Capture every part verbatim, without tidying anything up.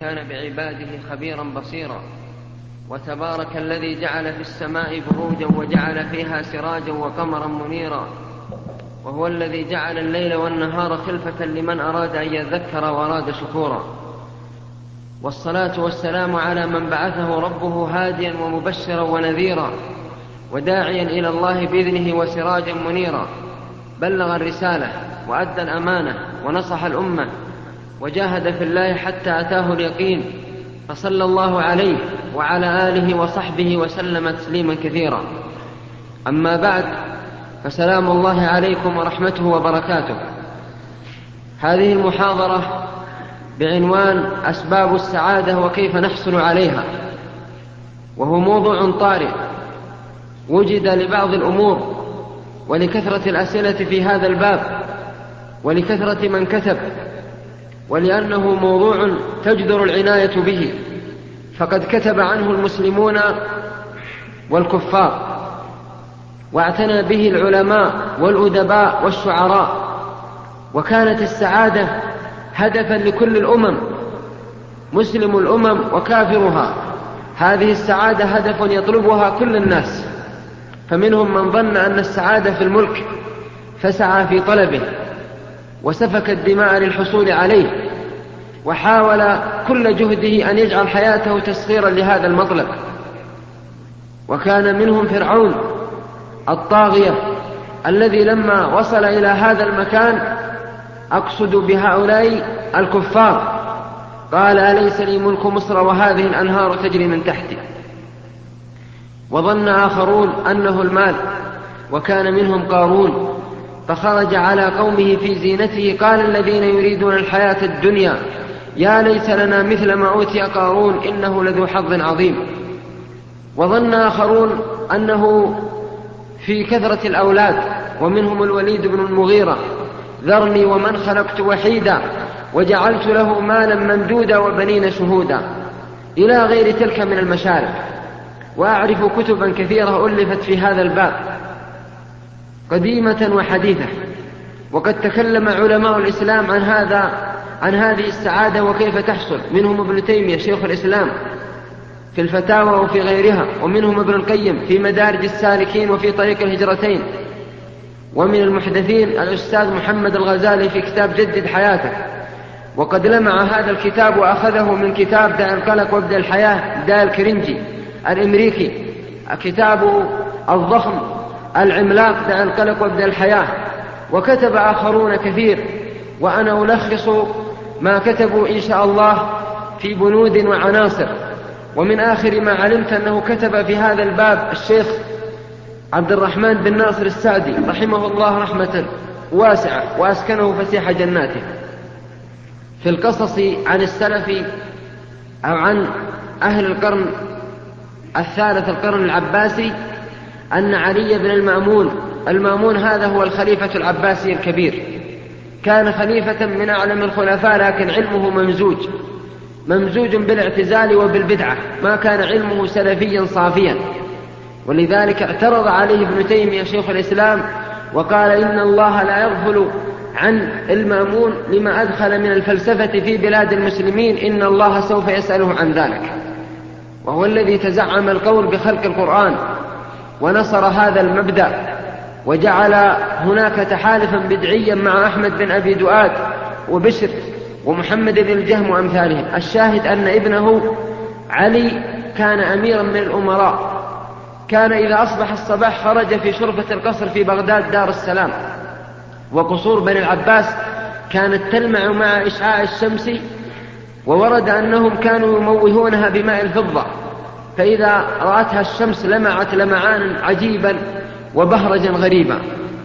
كان بعباده خبيرا بصيرا. وتبارك الذي جعل في السماء بروجا وجعل فيها سراجا وقمرا منيرا، وهو الذي جعل الليل والنهار خلفة لمن أراد أن يذكر وأراد شكورا. والصلاة والسلام على من بعثه ربه هاديا ومبشرا ونذيرا وداعيا إلى الله بإذنه وسراجا منيرا. بلغ الرسالة وأدى الأمانة ونصح الأمة وجاهد في الله حتى أتاه اليقين، فصلى الله عليه وعلى آله وصحبه وسلم تسليما كثيرا. أما بعد، فسلام الله عليكم ورحمته وبركاته. هذه المحاضرة بعنوان أسباب السعادة وكيف نحصل عليها، وهو موضوع طارئ وجد لبعض الأمور ولكثرة الأسئلة في هذا الباب ولكثرة من كتب، ولأنه موضوع تجدر العناية به، فقد كتب عنه المسلمون والكفار، واعتنى به العلماء والأدباء والشعراء، وكانت السعادة هدفا لكل الأمم، مسلم الأمم وكافرها. هذه السعادة هدف يطلبها كل الناس، فمنهم من ظن أن السعادة في الملك فسعى في طلبه وسفك الدماء للحصول عليه، وحاول كل جهده أن يجعل حياته تسخيرا لهذا المطلب. وكان منهم فرعون الطاغية الذي لما وصل إلى هذا المكان، أقصد بهؤلاء الكفار، قال: أليس لي ملك مصر وهذه الأنهار تجري من تحتي. وظن آخرون أنه المال، وكان منهم قارون، فخرج على قومه في زينته قال الذين يريدون الحياة الدنيا يا ليس لنا مثل ما أوتي قارون إنه لذو حظ عظيم. وظن آخرون أنه في كثرة الأولاد، ومنهم الوليد بن المغيرة: ذرني ومن خلقت وحيدا وجعلت له مالا ممدودا وبنين شهودا، إلى غير تلك من المشارق. وأعرف كتبا كثيرة ألفت في هذا الباب قديمة وحديثة، وقد تكلم علماء الإسلام عن هذا عن هذه السعادة وكيف تحصل، منهم ابن تيمية شيخ الإسلام في الفتاوى وفي غيرها، ومنهم ابن القيم في مدارج السالكين وفي طريق الهجرتين، ومن المحدثين الأستاذ محمد الغزالي في كتاب جدد حياتك. وقد لمع هذا الكتاب وأخذه من كتاب داء القلق وابدأ الحياة داء الكرنجي الأمريكي، كتابه الضخم العملاق داء القلق وابدأ الحياة. وكتب آخرون كثير، وأنا ألخص ما كتبوا إن شاء الله في بنود وعناصر. ومن آخر ما علمت أنه كتب في هذا الباب الشيخ عبد الرحمن بن ناصر السعدي رحمه الله رحمة واسعة وأسكنه فسيح جناته في القصص عن السلف أو عن أهل القرن الثالث القرن العباسي، أن علي بن المأمون المأمون هذا هو الخليفة العباسي الكبير، كان خليفة من أعلم الخلفاء، لكن علمه ممزوج ممزوج بالاعتزال وبالبدعة، ما كان علمه سلفيا صافيا. ولذلك اعترض عليه ابن تيمية شيخ الإسلام وقال: إن الله لا يغفل عن المأمون لما أدخل من الفلسفة في بلاد المسلمين، إن الله سوف يسأله عن ذلك. وهو الذي تزعم القول بخلق القرآن ونصر هذا المبدأ، وجعل هناك تحالفا بدعيا مع أحمد بن أبي دؤاد وبشر ومحمد بن الجهم وأمثالهم. الشاهد أن ابنه علي كان أميرا من الأمراء، كان إذا أصبح الصباح خرج في شرفة القصر في بغداد دار السلام، وقصور بني العباس كانت تلمع مع إشعاع الشمس، وورد أنهم كانوا يموهونها بماء الفضة، فإذا رأتها الشمس لمعت لمعانا عجيبا وبهرجا غريبا.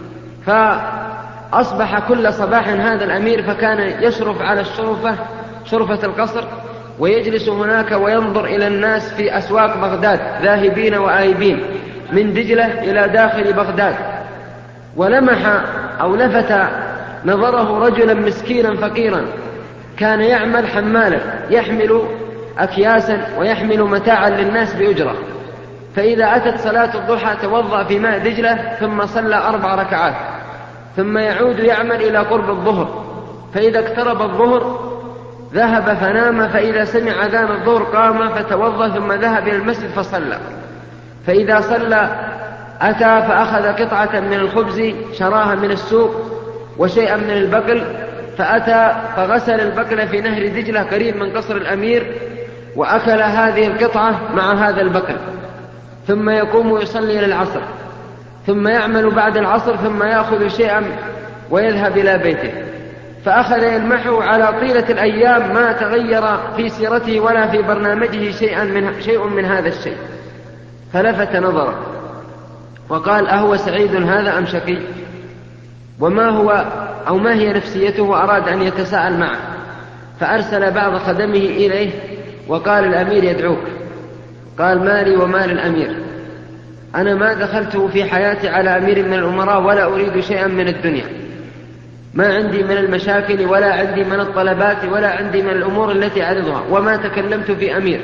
فأصبح كل صباح هذا الأمير فكان يشرف على الشرفة شرفة القصر، ويجلس هناك وينظر إلى الناس في أسواق بغداد ذاهبين وآيبين من دجلة إلى داخل بغداد. ولمح أو لفت نظره رجلا مسكينا فقيرا كان يعمل حمالا يحمل أكياسا ويحمل متاعا للناس بأجرة، فإذا أتت صلاة الضحى توضأ في ماء دجلة ثم صلى أربع ركعات، ثم يعود يعمل إلى قرب الظهر، فإذا اقترب الظهر ذهب فنام، فإذا سمع أذان الظهر قام فتوضأ ثم ذهب إلى المسجد فصلى. فإذا صلى أتى فأخذ قطعة من الخبز شراها من السوق وشيئا من البقل، فأتى فغسل البقل في نهر دجلة قريب من قصر الأمير، وأكل هذه القطعة مع هذا البقل، ثم يقوم يصلي إلى العصر، ثم يعمل بعد العصر، ثم يأخذ شيئا ويذهب إلى بيته. فأخذ يلمحه على طيلة الأيام ما تغير في سيرته ولا في برنامجه شيئا من شيء من هذا الشيء، فلفت نظره وقال: أهو سعيد هذا أم شقي؟ وما هو أو ما هي نفسيته؟ وأراد أن يتساءل معه، فأرسل بعض خدمه إليه وقال: الأمير يدعوك. قال: مالي ومال الأمير، أنا ما دخلته في حياتي على أمير من الأمراء ولا أريد شيئا من الدنيا، ما عندي من المشاكل ولا عندي من الطلبات ولا عندي من الأمور التي أعرضها، وما تكلمت في أمير،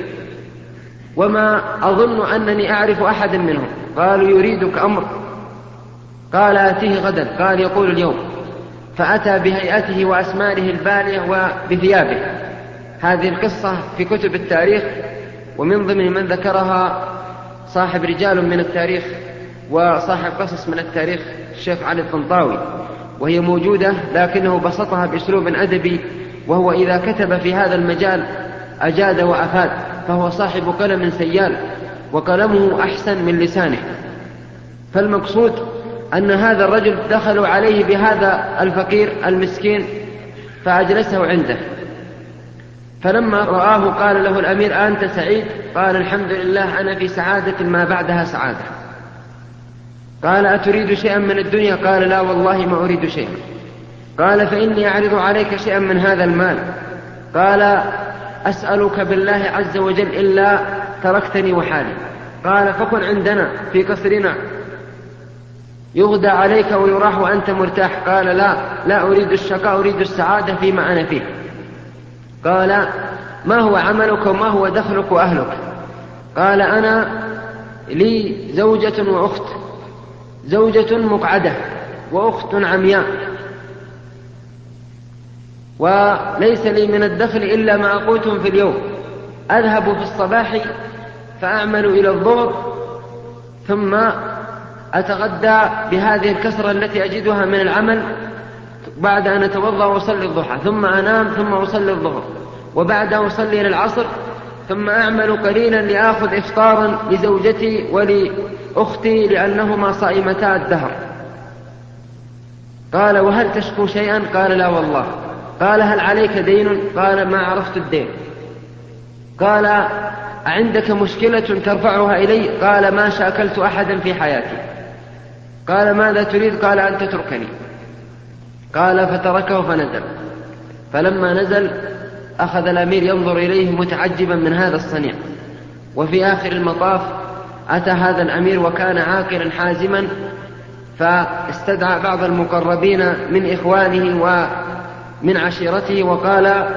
وما أظن أنني أعرف أحدا منهم. قالوا: يريدك أمر؟ قال: آتيه غدا. قال: يقول اليوم. فأتى بهيئته وأسماره البالية وبثيابه. هذه القصة في كتب التاريخ، ومن ضمن من ذكرها صاحب رجال من التاريخ وصاحب قصص من التاريخ الشيخ علي الطنطاوي، وهي موجودة لكنه بسطها بأسلوب أدبي، وهو إذا كتب في هذا المجال أجاد وأفاد، فهو صاحب قلم سيال وقلمه أحسن من لسانه. فالمقصود أن هذا الرجل دخلوا عليه بهذا الفقير المسكين فأجلسه عنده، فلما رآه قال له الأمير: أنت سعيد؟ قال: الحمد لله، أنا في سعادة ما بعدها سعادة. قال: أتريد شيئا من الدنيا؟ قال: لا والله ما أريد شيئا. قال: فإني أعرض عليك شيئا من هذا المال. قال: أسألك بالله عز وجل إلا تركتني وحالي. قال: فكن عندنا في قصرنا يغدى عليك ويراح وأنت مرتاح. قال: لا لا أريد الشقاء، أريد السعادة فيما أنا فيه. قال: ما هو عملك وما هو دخلك وأهلك؟ قال: أنا لي زوجة وأخت، زوجة مقعدة وأخت عمياء، وليس لي من الدخل إلا ما أقوتهم في اليوم، أذهب في الصباح فأعمل إلى الظهر، ثم أتغدى بهذه الكسرة التي أجدها من العمل بعد أن أتوضأ وأصلي الضحى، ثم أنام ثم أصلي الظهر، وبعدها أصلي إلى العصر، ثم أعمل قليلا لآخذ إفطارا لزوجتي ولأختي لأنهما صائمتا الدهر. قال: وهل تشكو شيئا؟ قال: لا والله. قال: هل عليك دين؟ قال: ما عرفت الدين. قال: أعندك مشكلة ترفعها إلي؟ قال: ما شاكلت أحدا في حياتي. قال: ماذا تريد؟ قال: أن تتركني. قال: فتركه فنزل. فلما نزل أخذ الأمير ينظر إليه متعجبا من هذا الصنيع. وفي آخر المطاف أتى هذا الأمير وكان عاقلا حازما، فاستدعى بعض المقربين من إخوانه ومن عشيرته وقال: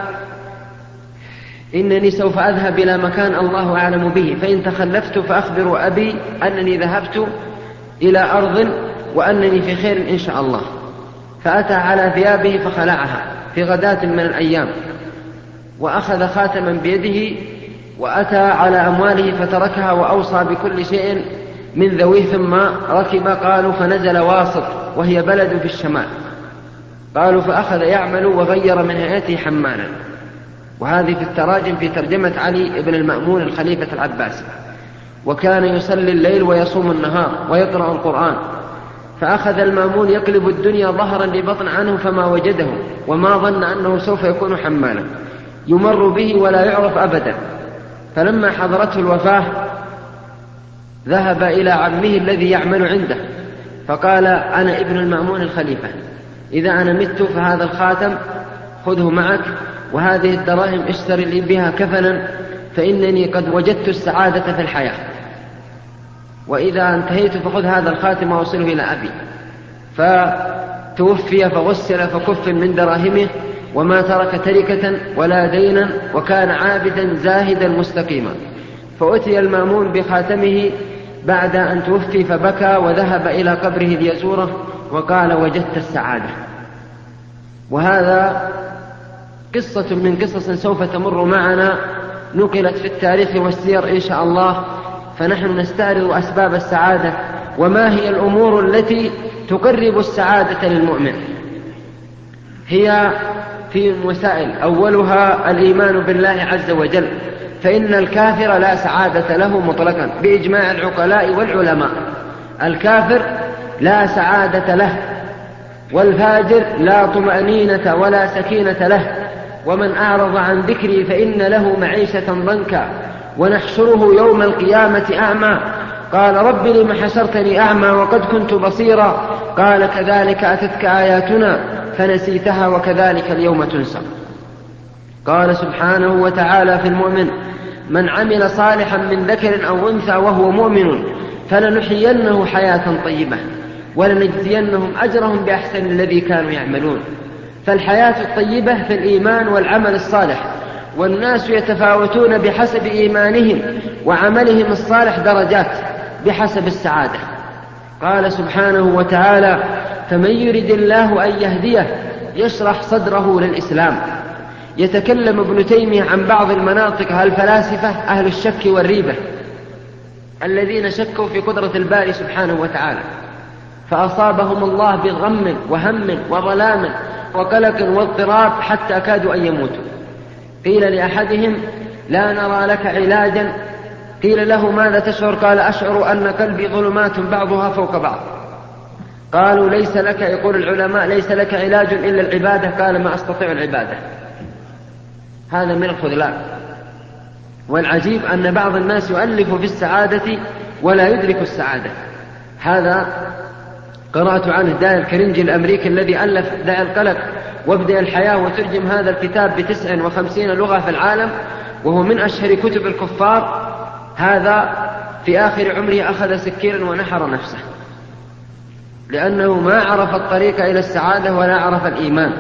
إنني سوف أذهب إلى مكان الله أعلم به، فإن تخلفت فأخبر أبي أنني ذهبت إلى أرض وأنني في خير إن شاء الله. فأتى على ثيابه فخلعها في غداة من الأيام، وأخذ خاتما بيده، وأتى على أمواله فتركها وأوصى بكل شيء من ذويه، ثم ركب. قالوا: فنزل واسط وهي بلد في الشمال. قالوا: فأخذ يعمل وغير من هيئته حمالا. وهذه في التراجم في ترجمة علي بن المأمون الخليفة العباسي. وكان يصلي الليل ويصوم النهار ويقرأ القرآن. فأخذ المأمون يقلب الدنيا ظهرا لبطن عنه فما وجده، وما ظن أنه سوف يكون حمالا يمر به ولا يعرف أبدا. فلما حضرته الوفاة ذهب إلى عمه الذي يعمل عنده فقال: أنا ابن المأمون الخليفة، إذا أنا مت فهذا الخاتم خذه معك، وهذه الدراهم اشتري لي بها كفنا، فإنني قد وجدت السعادة في الحياة، وإذا انتهيت فخذ هذا الخاتم ووصله إلى أبي. فتوفي فغسل فكفن من دراهمه، وما ترك تركة ولا دينا، وكان عابدا زاهدا مستقيما. فأتي المأمون بخاتمه بعد أن توفي فبكى وذهب إلى قبره ليزوره وقال: وجدت السعادة. وهذا قصة من قصص سوف تمر معنا نقلت في التاريخ والسير إن شاء الله، فنحن نستعرض أسباب السعادة وما هي الأمور التي تقرب السعادة للمؤمن. هي في مسائل، أولها الإيمان بالله عز وجل، فإن الكافر لا سعادة له مطلقا بإجماع العقلاء والعلماء. الكافر لا سعادة له، والفاجر لا طمأنينة ولا سكينة له. ومن أعرض عن ذكري فإن له معيشة ضنكا ونحشره يوم القيامة أعمى. قال رب لم حشرتني أعمى وقد كنت بصيرا. قال كذلك أتتك آياتنا فنسيتها وكذلك اليوم تنسى. قال سبحانه وتعالى في المؤمن: من عمل صالحا من ذكر أو أنثى وهو مؤمن فلنحيينه حياة طيبة ولنجزينهم أجرهم بأحسن الذي كانوا يعملون. فالحياة الطيبة في الإيمان والعمل الصالح، والناس يتفاوتون بحسب إيمانهم وعملهم الصالح درجات بحسب السعادة. قال سبحانه وتعالى: فمن يرد الله أن يهديه يشرح صدره للإسلام. يتكلم ابن تيمية عن بعض المناطق الفلاسفة أهل الشك والريبة الذين شكوا في قدرة الباري سبحانه وتعالى، فأصابهم الله بغم وهم وظلام وقلق واضطراب حتى كادوا أن يموتوا. قيل لأحدهم: لا نرى لك علاجا. قيل له: ماذا تشعر؟ قال: أشعر أن قلبي ظلمات بعضها فوق بعض. قالوا: ليس لك، يقول العلماء، ليس لك علاج إلا العبادة. قال: ما أستطيع العبادة. هذا من الخذلان. والعجيب أن بعض الناس يؤلف في السعادة ولا يدرك السعادة. هذا قرأت عنه داعي الكرنجي الأمريكي الذي ألف داعي القلق وابدأ الحياة، وترجم هذا الكتاب بتسع وخمسين لغة في العالم، وهو من أشهر كتب الكفار. هذا في آخر عمره أخذ سكيرا ونحر نفسه، لأنه ما عرف الطريق إلى السعادة ولا عرف الإيمان.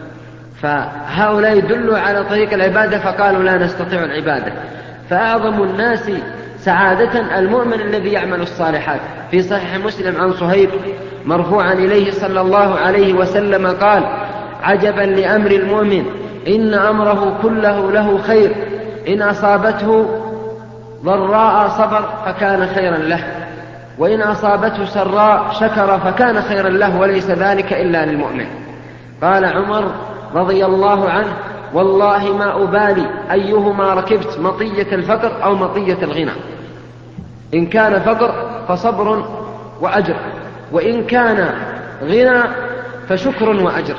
فهؤلاء يدلوا على طريق العبادة فقالوا لا نستطيع العبادة. فأعظم الناس سعادة المؤمن الذي يعمل الصالحات. في صحيح مسلم عن صهيب مرفوعا إليه صلى الله عليه وسلم قال: عجبا لأمر المؤمن إن أمره كله له خير، إن أصابته ضراء صبر فكان خيرا له، وإن أصابته سراء شكر فكان خيرا له، وليس ذلك إلا للمؤمن. قال عمر رضي الله عنه: والله ما أبالي أيهما ركبت، مطية الفقر أو مطية الغنى. إن كان فقر فصبر وأجر، وإن كان غنى فشكر وأجر.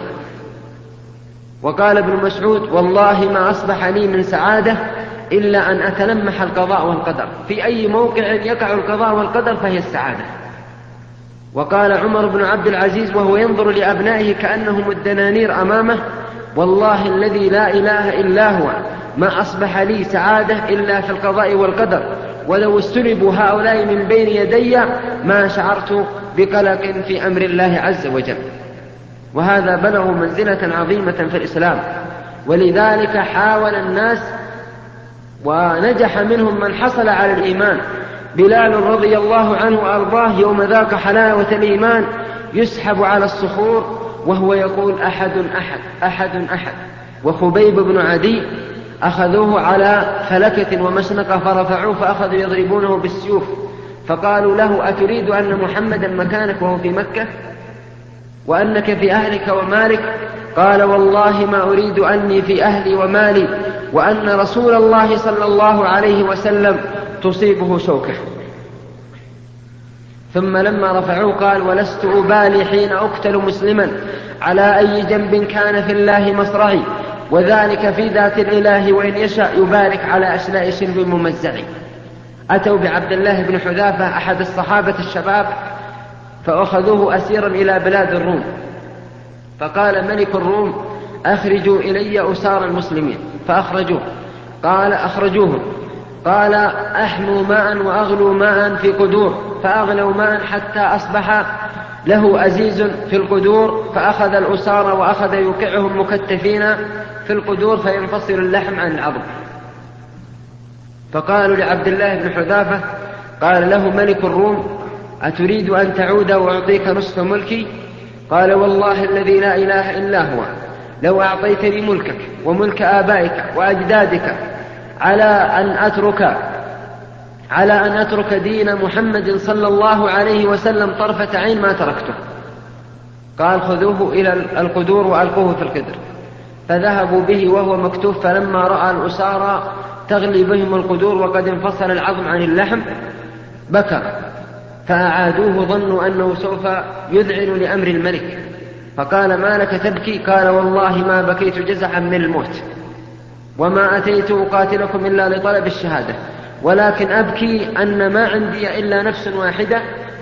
وقال ابن مسعود: والله ما أصبح لي من سعادة إلا أن أتلمح القضاء والقدر. في أي موقع يقع القضاء والقدر فهي السعادة. وقال عمر بن عبد العزيز وهو ينظر لأبنائه كأنهم الدنانير أمامه: والله الذي لا إله إلا هو ما أصبح لي سعادة إلا في القضاء والقدر، ولو استلبوا هؤلاء من بين يدي ما شعرت بقلق في أمر الله عز وجل. وهذا بلغ منزلة عظيمة في الإسلام، ولذلك حاول الناس ونجح منهم من حصل على الإيمان. بلال رضي الله عنه وأرضاه يوم ذاق حلاوة الإيمان يسحب على الصخور وهو يقول: أحد أحد أحد أحد. وخبيب بن عدي أخذوه على فلكة ومشنقة فرفعوه فأخذوا يضربونه بالسيوف، فقالوا له: أتريد أن محمدا مكانك وهو في مكة وأنك في أهلك ومالك؟ قال: والله ما أريد أني في أهلي ومالي وأن رسول الله صلى الله عليه وسلم تصيبه شوكة. ثم لما رفعوه قال: ولست أبالي حين أقتل مسلما على أي جنب كان في الله مصرعي، وذلك في ذات الإله وإن يشاء يبارك على أشلاء شرب ممزع. أتوا بعبد الله بن حذافة أحد الصحابة الشباب فأخذوه أسيرا إلى بلاد الروم، فقال ملك الروم: أخرجوا إلي أسار المسلمين. فأخرجوه. قال: أخرجوهم. قال: أحموا ماء وأغلوا ماء في قدور، فأغلوا ماء حتى أصبح له أزيز في القدور، فأخذ الأسار وأخذ يوقعهم مكتفين في القدور فينفصل اللحم عن العظم. فقالوا لعبد الله بن حذافة، قال له ملك الروم: أتريد أن تعود وأعطيك نصف ملكي؟ قال: والله الذي لا إله إلا هو لو أعطيتني ملكك وملك آبائك وأجدادك على أن أترك على أن أترك دين محمد صلى الله عليه وسلم طرفة عين ما تركته. قال خذوه إلى القدور وألقوه في القدر. فذهبوا به وهو مكتوف، فلما رأى الأسارى تغلي بهم القدور وقد انفصل العظم عن اللحم بكى، فأعادوه ظنوا أنه سوف يذعن لأمر الملك، فقال ما لك تبكي؟ قال والله ما بكيت جزعا من الموت، وما أتيت أقاتلكم إلا لطلب الشهادة، ولكن أبكي أن ما عندي إلا نفس واحدة،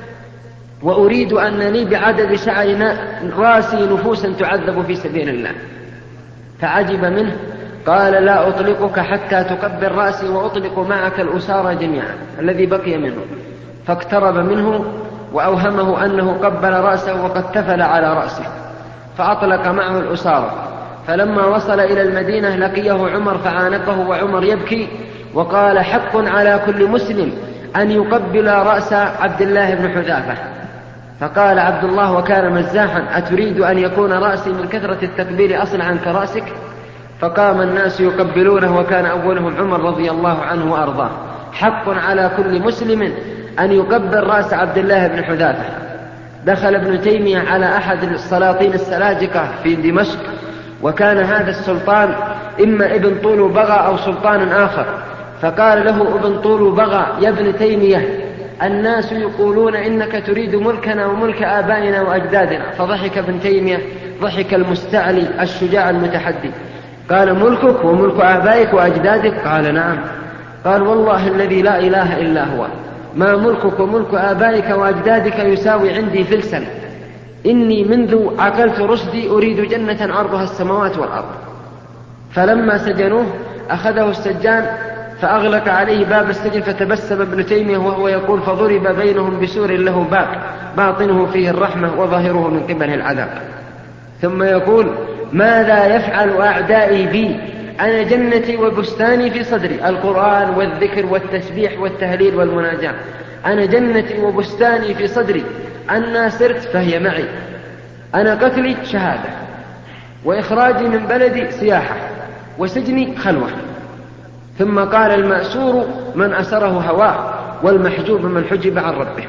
وأريد أن لي بعدد شعر راسي نفوسا تعذب في سبيل الله. فعجب منه، قال لا أطلقك حتى تكبر رأسي وأطلق معك الأسارى جميعا الذي بقي منه. فاقترب منه وأوهمه أنه قبل رأسه وقد تفل على رأسه، فأطلق معه الأسارى. فلما وصل إلى المدينة لقيه عمر فعانقه، وعمر يبكي وقال حق على كل مسلم أن يقبل رأس عبد الله بن حذافة. فقال عبد الله وكان مزاحا أتريد أن يكون رأسي من كثرة التكبير أصل عنك رأسك؟ فقام الناس يقبلونه، وكان أولهم عمر رضي الله عنه وأرضاه. حق على كل مسلم أن يقبل رأس عبد الله بن حذافة. دخل ابن تيمية على أحد السلاطين السلاجقة في دمشق، وكان هذا السلطان إما ابن طول بغى أو سلطان آخر، فقال له ابن طول بغى يا ابن تيمية الناس يقولون إنك تريد ملكنا وملك آبائنا وأجدادنا. فضحك ابن تيمية ضحك المستعلي الشجاع المتحدي، قال ملكك وملك آبائك وأجدادك؟ قال نعم. قال والله الذي لا إله إلا هو ما ملكك وملك آبائك وأجدادك يساوي عندي فلسا، إني منذ عقلت رشدي أريد جنة عرضها السماوات والأرض. فلما سجنوه أخذه السجان فأغلق عليه باب السجن، فتبسم ابن تيمية وهو يقول فضرب بينهم بسور له باب باطنه فيه الرحمة وظاهره من قبله العذاب. ثم يقول ماذا يفعل أعدائي بي؟ أنا جنتي وبستاني في صدري، القرآن والذكر والتسبيح والتهليل والمناجاة. أنا جنتي وبستاني في صدري، أنا سرت فهي معي، أنا قتلي شهادة، وإخراجي من بلدي سياحة، وسجني خلوة. ثم قال المأسور من أسره هواه، والمحجوب من حجب عن ربه.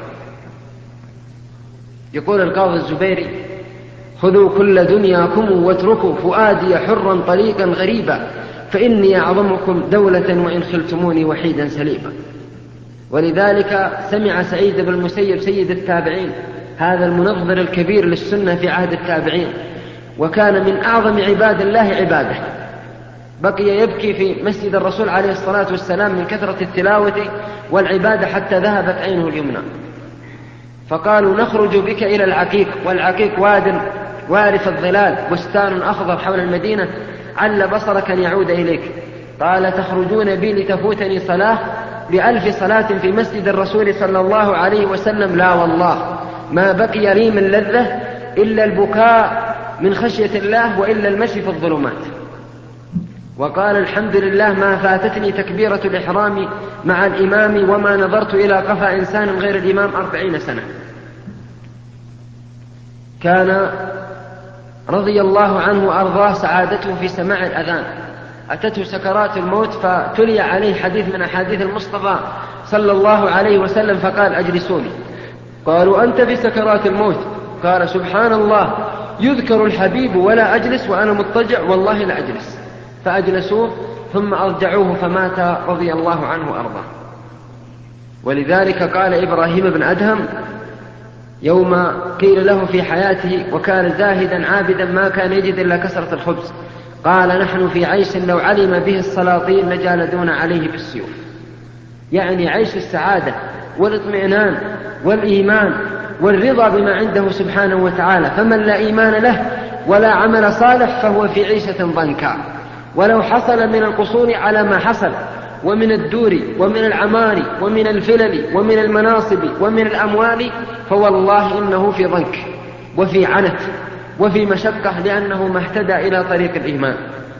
يقول القاضي الزبيري خذوا كل دنياكم واتركوا فؤادي حرا طريقا غريبا، فإني أعظمكم دولة وإن خلتموني وحيدا سليبا. ولذلك سمع سعيد بن المسيب سيد التابعين، هذا المنظر الكبير للسنة في عهد التابعين، وكان من أعظم عباد الله عباده، بقي يبكي في مسجد الرسول عليه الصلاة والسلام من كثرة التلاوة والعبادة حتى ذهبت عينه اليمنى. فقالوا نخرج بك إلى العقيق، والعقيق واد وارف الظلال، بستان أخضر حول المدينة، عل بصرك أن يعود إليك. قال تخرجون بي لتفوتني صلاة بألف صلاة في مسجد الرسول صلى الله عليه وسلم؟ لا والله ما بقي لي من لذة إلا البكاء من خشية الله، وإلا المشي في الظلمات. وقال الحمد لله ما فاتتني تكبيرة الإحرام مع الإمام، وما نظرت إلى قفا إنسان غير الإمام أربعين سنة. كان رضي الله عنه وأرضاه سعادته في سماع الأذان، أتته سكرات الموت فتلي عليه حديث من أحاديث المصطفى صلى الله عليه وسلم، فقال أجلسوني. قالوا أنت في سكرات الموت؟ قال سبحان الله يذكر الحبيب ولا أجلس وأنا مضطجع، والله لا أجلس. فأجلسوه ثم أرجعوه فمات رضي الله عنه وأرضاه. ولذلك قال إبراهيم بن أدهم يوم قيل له في حياته وكان زاهدا عابدا ما كان يجد إلا كسرة الخبز، قال نحن في عيش لو علم به السلاطين لجالدون عليه بالسيوف. يعني عيش السعادة والاطمئنان والإيمان والرضا بما عنده سبحانه وتعالى. فمن لا إيمان له ولا عمل صالح فهو في عيشة ضنكا، ولو حصل من القصور على ما حصل، ومن الدور ومن العمار ومن الفلل ومن المناصب ومن الأموال، فوالله إنه في ضنك وفي عنت وفي مشقة، لأنه ما اهتدى إلى طريق الإيمان.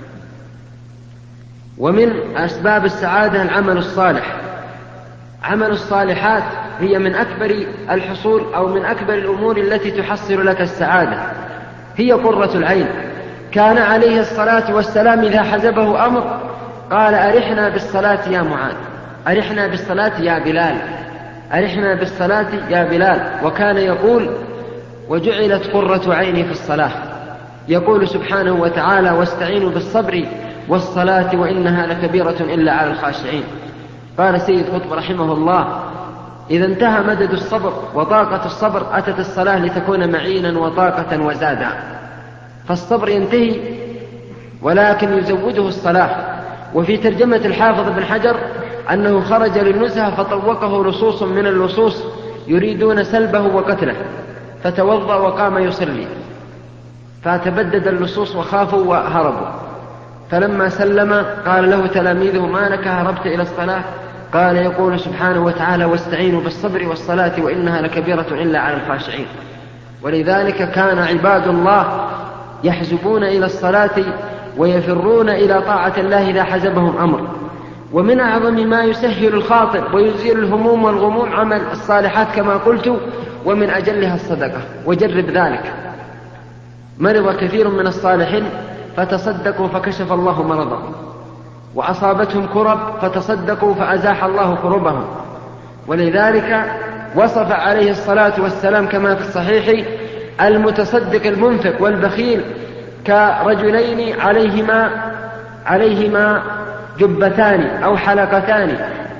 ومن أسباب السعادة العمل الصالح. عمل الصالحات هي من أكبر الحصول أو من أكبر الأمور التي تحصل لك السعادة، هي قرة العين. كان عليه الصلاة والسلام إذا حزبه أمر قال أرحنا بالصلاة يا معاذ، أرحنا بالصلاة يا بلال، أرحنا بالصلاة يا بلال. وكان يقول وجعلت قرة عيني في الصلاة. يقول سبحانه وتعالى واستعينوا بالصبر والصلاة وإنها لكبيرة إلا على الخاشعين. قال سيد قطب رحمه الله إذا انتهى مدد الصبر وطاقة الصبر أتت الصلاة لتكون معينا وطاقة وزادا. فالصبر ينتهي ولكن يزوده الصلاة. وفي ترجمة الحافظ بن حجر أنه خرج للنزهة فطوقه لصوص من اللصوص يريدون سلبه وقتله فتوضأ وقام يصلي، فتبدد اللصوص وخافوا وهربوا. فلما سلم قال له تلاميذه ما لك هربت إلى الصلاة؟ قال يقول سبحانه وتعالى واستعينوا بالصبر والصلاة وإنها لكبيرة إلا على الخاشعين. ولذلك كان عباد الله يحزبون إلى الصلاة ويفرون إلى طاعة الله إذا حزبهم أمر. ومن أعظم ما يسهل الخاطر ويزيل الهموم والغموم عمل الصالحات كما قلت، ومن أجلها الصدقة. وجرب ذلك، مرض كثير من الصالحين فتصدقوا فكشف الله مرضهم، وأصابتهم كرب فتصدقوا فأزاح الله كربهم. ولذلك وصف عليه الصلاة والسلام كما في الصحيح المتصدق المنفق والبخيل كرجلين عليهما عليهما جبتان أو حلقتان،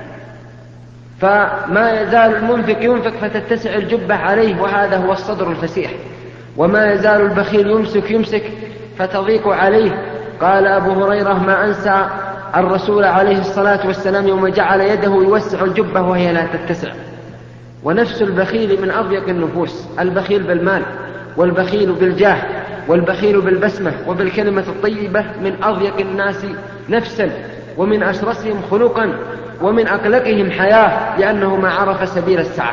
فما يزال المنفق ينفق فتتسع الجبة عليه وهذا هو الصدر الفسيح، وما يزال البخيل يمسك يمسك فتضيق عليه. قال أبو هريرة ما أنسى الرسول عليه الصلاة والسلام يوم جعل يده يوسع الجبة وهي لا تتسع. ونفس البخيل من أضيق النفوس، البخيل بالمال والبخيل بالجاه والبخيل بالبسمة وبالكلمة الطيبة من أضيق الناس نفسا ومن أشرسهم خلقا ومن أقلقهم حياة، لأنه ما عرف سبيل السعة.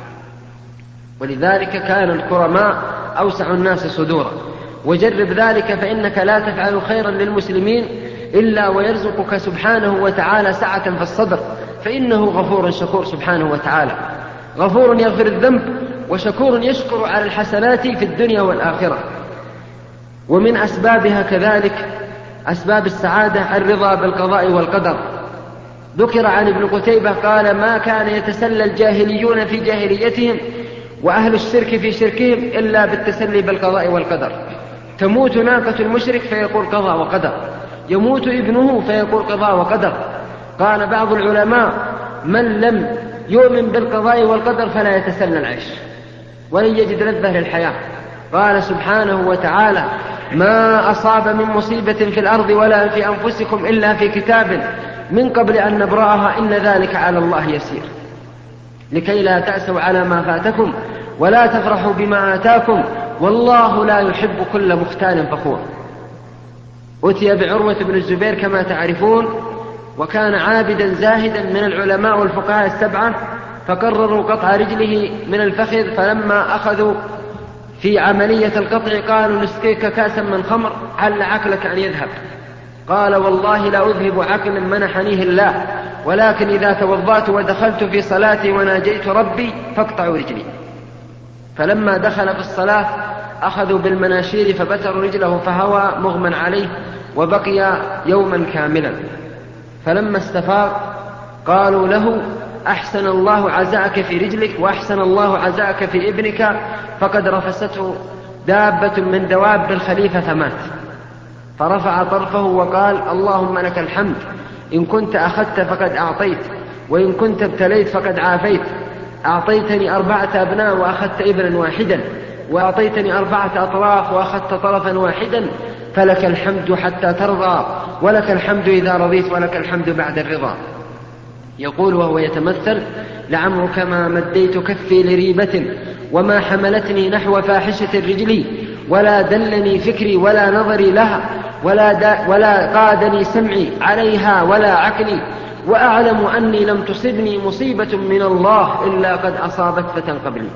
ولذلك كان الكرماء أوسع الناس صدورا. وجرب ذلك فإنك لا تفعل خيرا للمسلمين إلا ويرزقك سبحانه وتعالى سعة في الصدر، فإنه غفور شكور سبحانه وتعالى، غفور يغفر الذنب وشكور يشكر على الحسنات في الدنيا والآخرة. ومن أسبابها كذلك أسباب السعادة الرضا بالقضاء والقدر. ذكر عن ابن قتيبة قال ما كان يتسلى الجاهليون في جاهليتهم وأهل الشرك في شركهم إلا بالتسلي بالقضاء والقدر. تموت ناقة المشرك فيقول قضاء وقدر، يموت ابنه فيقول قضاء وقدر. قال بعض العلماء من لم يؤمن بالقضاء والقدر فلا يتسلى العيش ولن يجد لذة للحياة. قال سبحانه وتعالى ما أصاب من مصيبة في الأرض ولا في أنفسكم إلا في كتاب من قبل أن نبرأها إن ذلك على الله يسير، لكي لا تأسوا على ما فاتكم ولا تفرحوا بما آتاكم والله لا يحب كل مختال فخور. أتي بعروة بن الزبير كما تعرفون، وكان عابدا زاهدا من العلماء والفقهاء السبعة، فقرروا قطع رجله من الفخذ. فلما أخذوا في عملية القطع قالوا نسقيك كاسا من خمر عل عقلك أن يذهب. قال والله لا أذهب عقلا منحنيه الله، ولكن إذا توضأت ودخلت في صلاتي وناجيت ربي فاقطعوا رجلي. فلما دخل في الصلاة أخذوا بالمناشير فبتروا رجله فهوى مغمى عليه وبقي يوما كاملا. فلما استفاق قالوا له أحسن الله عزاءك في رجلك وأحسن الله عزاءك في ابنك، فقد رفسته دابة من دواب الخليفة فمات. فرفع طرفه وقال اللهم لك الحمد، إن كنت أخذت فقد أعطيت، وإن كنت ابتليت فقد عافيت. أعطيتني أربعة أبناء وأخذت ابنا واحدا، وأعطيتني أربعة أطراف وأخذت طرفا واحدا، فلك الحمد حتى ترضى، ولك الحمد إذا رضيت، ولك الحمد بعد الرضا. يقول وهو يتمثل لعمرك ما مديت كفي لريبة وما حملتني نحو فاحشة الرجل، ولا دلني فكري ولا نظري لها، ولا, ولا قادني سمعي عليها ولا عقلي، وأعلم أني لم تصبني مصيبة من الله إلا قد أصابت فتى قبلي.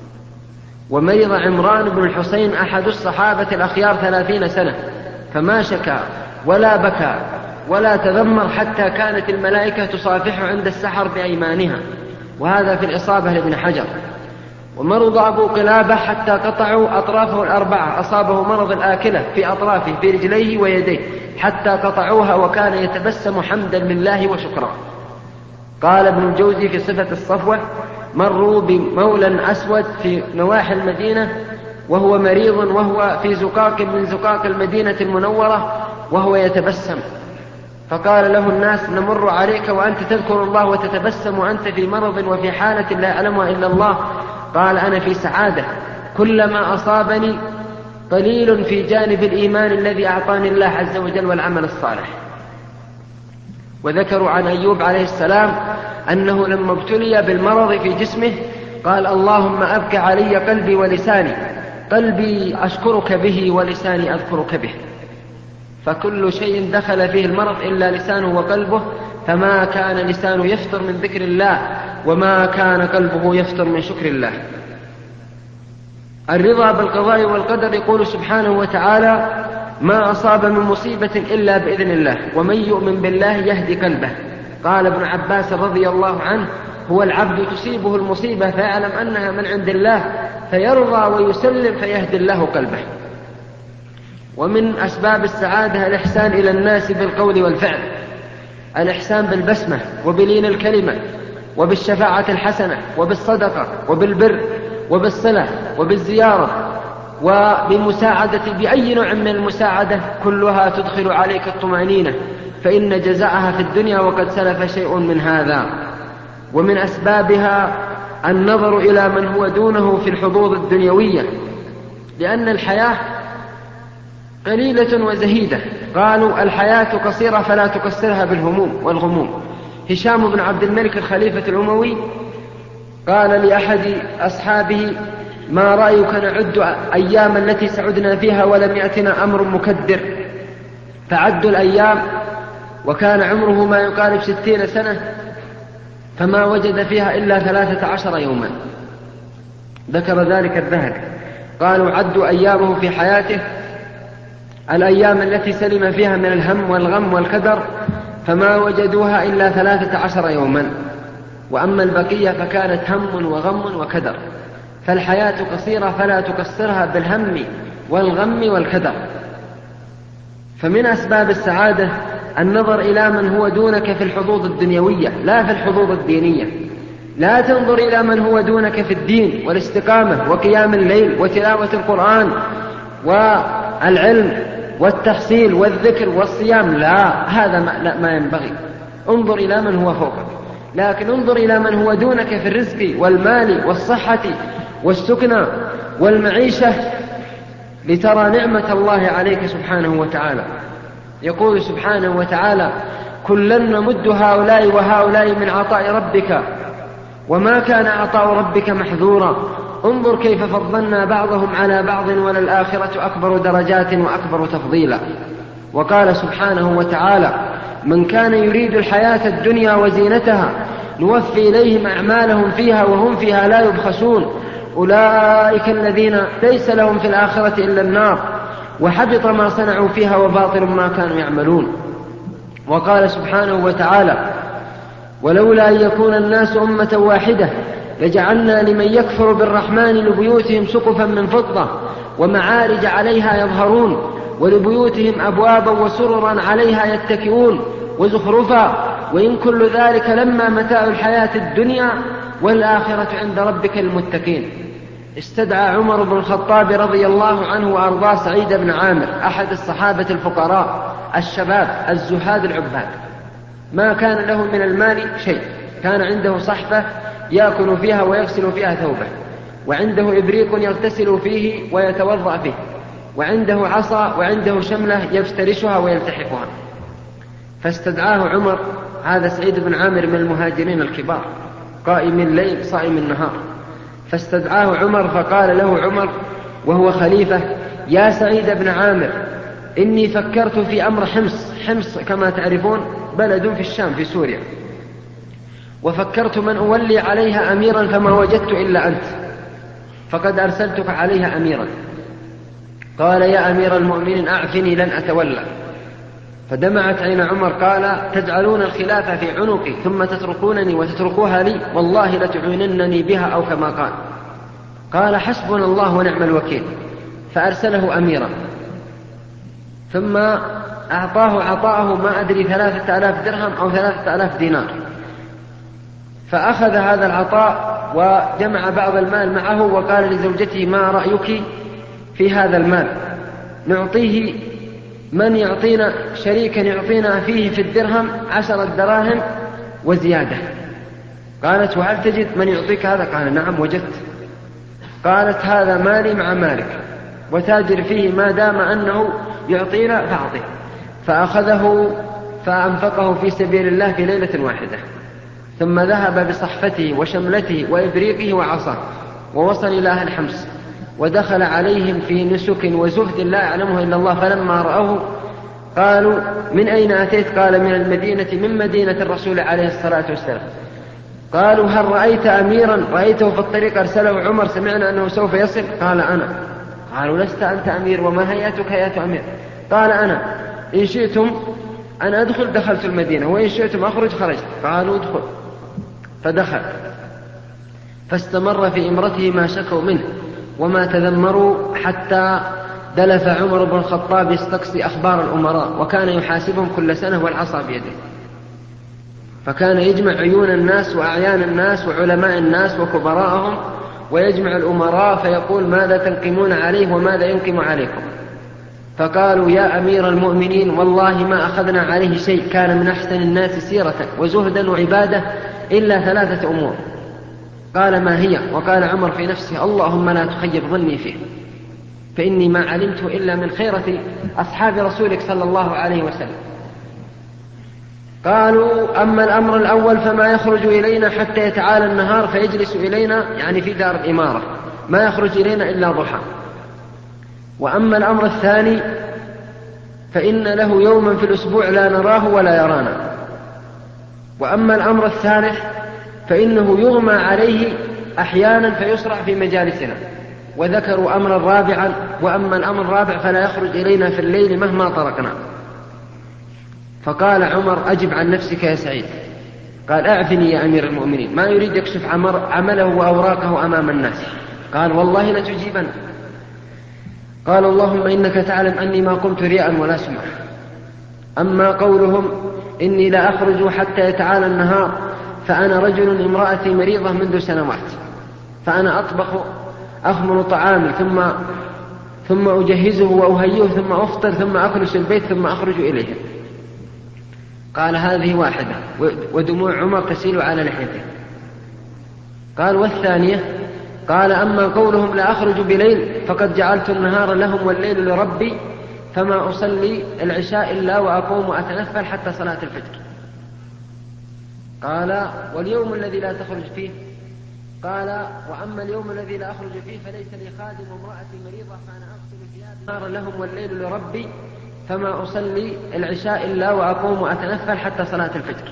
ومرض عمران بن الحسين أحد الصحابة الأخيار ثلاثين سنة، فما شكى ولا بكى ولا تذمر حتى كانت الملائكة تصافحه عند السحر بأيمانها، وهذا في الإصابة لابن حجر. ومرض أبو قلابة حتى قطعوا أطرافه الأربعة، أصابه مرض الآكلة في أطرافه في رجليه ويديه حتى قطعوها، وكان يتبسم حمدا لله وشكرا. قال ابن الجوزي في صفة الصفوة: مروا بمولى أسود في نواحي المدينة وهو مريض، وهو في زقاق من زقاق المدينة المنورة وهو يتبسم، فقال له الناس: نمر عليك وأنت تذكر الله وتتبسم وأنت في مرض وفي حالة لا يعلمها إلا الله. قال: أنا في سعادة، كلما أصابني قليل في جانب الإيمان الذي أعطاني الله عز وجل والعمل الصالح. وذكروا عن أيوب عليه السلام أنه لما ابتلي بالمرض في جسمه قال: اللهم أبك علي قلبي ولساني، قلبي أشكرك به ولساني أذكرك به. فكل شيء دخل فيه المرض إلا لسانه وقلبه، فما كان لسانه يفطر من ذكر الله وما كان قلبه يفطر من شكر الله. الرضا بالقضاء والقدر، يقول سبحانه وتعالى: ما أصاب من مصيبة إلا بإذن الله، ومن يؤمن بالله يهدي قلبه. قال ابن عباس رضي الله عنه: هو العبد تصيبه المصيبة فيعلم أنها من عند الله فيرضى ويسلم فيهدي الله قلبه. ومن أسباب السعادة الإحسان إلى الناس بالقول والفعل، الإحسان بالبسمة وبلين الكلمة وبالشفاعة الحسنة وبالصدقة وبالبر وبالصلة وبالزيارة وبمساعدة بأي نوع من المساعدة، كلها تدخل عليك الطمأنينة، فإن جزاءها في الدنيا وقد سلف شيء من هذا. ومن أسبابها النظر إلى من هو دونه في الحظوظ الدنيوية، لأن الحياة قليلة وزهيدة. قالوا: الحياة قصيرة فلا تقصرها بالهموم والغموم. هشام بن عبد الملك الخليفة الأموي قال لأحد أصحابه: ما رأيك نعد أيام التي سعدنا فيها ولم يأتنا أمر مكدر؟ فعدوا الأيام، وكان عمره ما يقارب ستين سنة، فما وجد فيها إلا ثلاثة عشر يوما. ذكر ذلك الذهبي. قالوا: عدوا أيامه في حياته الأيام التي سلم فيها من الهم والغم والكدر، فما وجدوها إلا ثلاثة عشر يوما، وأما البقية فكانت هم وغم وكدر. فالحياة قصيرة فلا تقصرها بالهم والغم والكدر. فمن أسباب السعادة النظر إلى من هو دونك في الحظوظ الدنيوية لا في الحظوظ الدينية. لا تنظر إلى من هو دونك في الدين والاستقامة وقيام الليل وتلاوة القرآن والعلم والتحصيل والذكر والصيام، لا، هذا ما, لا ما ينبغي. انظر إلى من هو فوقك، لكن انظر إلى من هو دونك في الرزق والمال والصحة والسكنى والمعيشة لترى نعمة الله عليك سبحانه وتعالى. يقول سبحانه وتعالى: كلا نمد هؤلاء وهؤلاء من عطاء ربك وما كان عطاء ربك محذورا. انظر كيف فضلنا بعضهم على بعض وللآخرة أكبر درجات وأكبر تفضيلا. وقال سبحانه وتعالى: من كان يريد الحياة الدنيا وزينتها نوفي إليهم أعمالهم فيها وهم فيها لا يبخسون، أولئك الذين ليس لهم في الآخرة إلا النار وحبط ما صنعوا فيها وباطل ما كانوا يعملون. وقال سبحانه وتعالى: ولولا أن يكون الناس أمة واحدة لجعلنا لمن يكفر بالرحمن لبيوتهم سقفا من فضة ومعارج عليها يظهرون ولبيوتهم أبوابا وسررا عليها يتكئون وزخرفا وإن كل ذلك لما متاع الحياة الدنيا والآخرة عند ربك المتقين. استدعى عمر بن الخطاب رضي الله عنه وأرضاه سعيد بن عامر أحد الصحابة الفقراء الشباب الزهاد العباد، ما كان له من المال شيء، كان عنده صحفة يأكل فيها ويغسل فيها ثوبه، وعنده إبريق يغتسل فيه ويتوضأ فيه، وعنده عصا وعنده شملة يفترشها ويلتحفها. فاستدعاه عمر، هذا سعيد بن عامر من المهاجرين الكبار قائم الليل صائم النهار، فاستدعاه عمر فقال له عمر وهو خليفة: يا سعيد بن عامر، إني فكرت في أمر حمص. حمص كما تعرفون بلد في الشام في سوريا، وفكرت من أولي عليها أميرا فما وجدت إلا أنت، فقد أرسلتك عليها أميرا. قال: يا أمير المؤمنين أعفني لن أتولى. فدمعت عين عمر. قال: تجعلون الخلافة في عنقي ثم تتركونني وتتركوها لي، والله لتعيننني بها، أو كما قال. قال حسبنا الله ونعم الوكيل، فأرسله أميرا، ثم أعطاه عطاءه ما أدري ثلاثة آلاف درهم أو ثلاثة آلاف دينار، فأخذ هذا العطاء وجمع بعض المال معه وقال لزوجته ما رأيك في هذا المال؟ نعطيه من يعطينا شريكا يعطينا فيه في الدرهم عشرة دراهم وزيادة. قالت وهل تجد من يعطيك هذا؟ قال نعم وجدت. قالت هذا مالي مع مالك وتاجر فيه ما دام أنه يعطينا فأعطيه. فأخذه فأنفقه في سبيل الله في ليلة واحدة، ثم ذهب بصحفته وشملته وإبريقه وعصاه ووصل إلى أهل حمص، ودخل عليهم في نسك وزهد لا يعلمه إلا الله. فلما رأوه قالوا من أين أتيت؟ قال من المدينة، من مدينة الرسول عليه الصلاة والسلام. قالوا هل رأيت أميرا رأيته في الطريق أرسله عمر سمعنا أنه سوف يصل؟ قال أنا. قالوا لست أنت أمير، وما هيئتك هيئة أمير؟ قال أنا، إن شئتم أن أدخل دخلت المدينة، وإن شئتم أخرج خرجت. قالوا ادخل. فدخل، فاستمر في إمرته ما شكوا منه وما تذمروا، حتى دلف عمر بن الخطاب يستقصي أخبار الأمراء، وكان يحاسبهم كل سنة والعصا بيده. فكان يجمع عيون الناس وأعيان الناس وعلماء الناس وكبراءهم، ويجمع الأمراء فيقول ماذا تنقمون عليه وماذا ينقم عليكم؟ فقالوا يا أمير المؤمنين والله ما أخذنا عليه شيء، كان من أحسن الناس سيرة وزهدا وعبادة إلا ثلاثة أمور. قال ما هي؟ وقال عمر في نفسه اللهم لا تخيب ظني فيه، فإني ما علمت إلا من خيرة أصحاب رسولك صلى الله عليه وسلم. قالوا أما الأمر الأول فما يخرج إلينا حتى يتعالى النهار فيجلس إلينا، يعني في دار الإمارة، ما يخرج إلينا إلا ضحى. وأما الأمر الثاني فإن له يوما في الأسبوع لا نراه ولا يرانا. وأما الأمر الثالث فإنه يغمى عليه أحيانا فيسرع في مجالسنا. وذكروا أمرا رابعا، وأما الأمر الرابع فلا يخرج إلينا في الليل مهما طرقنا. فقال عمر أجب عن نفسك يا سعيد. قال أعفني يا أمير المؤمنين، ما يريد يكشف عمله وأوراقه أمام الناس. قال والله لتجيبنا. قال اللهم إنك تعلم أني ما قمت رياء ولا سمعة. أما قولهم إني لا أخرج حتى يتعالى النهار، فأنا رجل امرأتي مريضة منذ سنوات، فأنا أطبخ أخمر طعامي ثم ثم أجهزه وأهيئه ثم أفطر ثم أكنس البيت ثم أخرج إليه. قال هذه واحدة، ودموع عمر تسيل على لحيته. قال والثانية؟ قال أما قولهم لا أخرج بليل فقد جعلت النهار لهم والليل لربي، فما أصلي العشاء إلا وأقوم وأتنفل حتى صلاة الفجر. قال واليوم الذي لا تخرج فيه؟ قال وأما اليوم الذي لا أخرج فيه فليس لي خادم وامرأتي مريضة، فأنا أغسل ثيابي النهار لهم والليل لربي، فما أصلي العشاء إلا وأقوم وأتنفل حتى صلاة الفجر.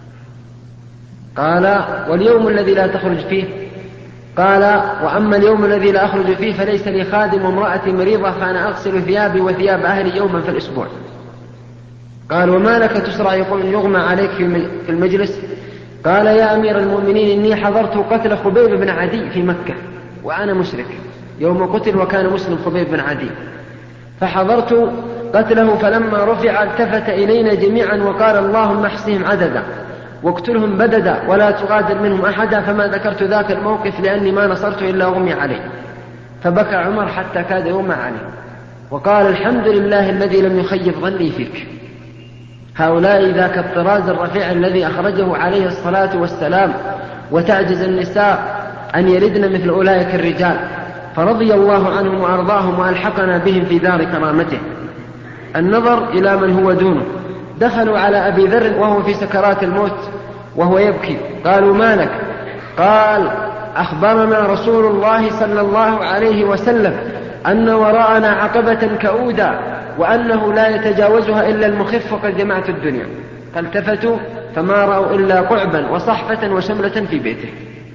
قال واليوم الذي لا تخرج فيه؟ قال وأما اليوم الذي لا أخرج فيه فليس لي خادم وامرأتي مريضة، فأنا أغسل ثيابي وثياب أهلي يوما في الأسبوع. قال وما لك تسرع يغمى عليك في المجلس؟ قال يا أمير المؤمنين إني حضرت قتل خبيب بن عدي في مكة وأنا مشرك يوم قتل، وكان مسلم خبيب بن عدي، فحضرت قتله، فلما رفع التفت إلينا جميعا وقال اللهم احصهم عددا واقتلهم بددا ولا تغادر منهم أحدا، فما ذكرت ذاك الموقف لأني ما نصرت إلا غمي عليه. فبكى عمر حتى كاد يغمى عليه، وقال الحمد لله الذي لم يخيب ظني فيك. هؤلاء ذاك الطراز الرفيع الذي أخرجه عليه الصلاة والسلام، وتعجز النساء أن يلدن مثل أولئك الرجال، فرضي الله عنهم وأرضاهم وألحقنا بهم في دار كرامته. النظر إلى من هو دونه. دخلوا على أبي ذر وهو في سكرات الموت وهو يبكي. قالوا ما لك؟ قال أخبرنا رسول الله صلى الله عليه وسلم أن وراءنا عقبة كؤودا، وأنه لا يتجاوزها إلا المخف، وقد جمعت الدنيا. فالتفتوا فما رأوا إلا قعبا وصحفة وشملة في بيته.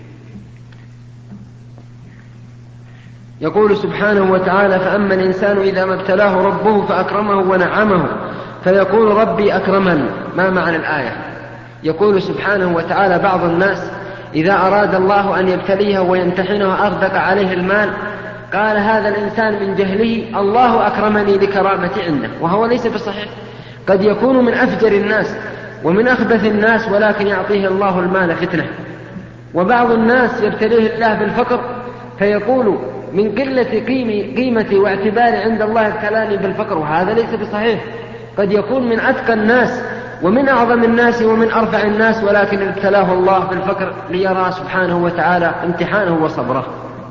يقول سبحانه وتعالى فأما الإنسان إذا ما ابتلاه ربه فأكرمه ونعمه فيقول ربي أكرمن. ما معنى الآية؟ يقول سبحانه وتعالى بعض الناس إذا أراد الله أن يبتليه ويمتحنه أغدق عليه المال قال هذا الإنسان من جهله الله أكرمني لكرامتي عنده، وهو ليس بصحيح. قد يكون من أفجر الناس ومن أخبث الناس ولكن يعطيه الله المال فتنة. وبعض الناس يبتليه الله بالفقر فيقول من قلة قيمتي واعتباري عند الله ابتلاني بالفقر، وهذا ليس بصحيح. قد يكون من أتقى الناس ومن أعظم الناس ومن أرفع الناس ولكن ابتلاه الله بالفقر ليرى سبحانه وتعالى امتحانه وصبره.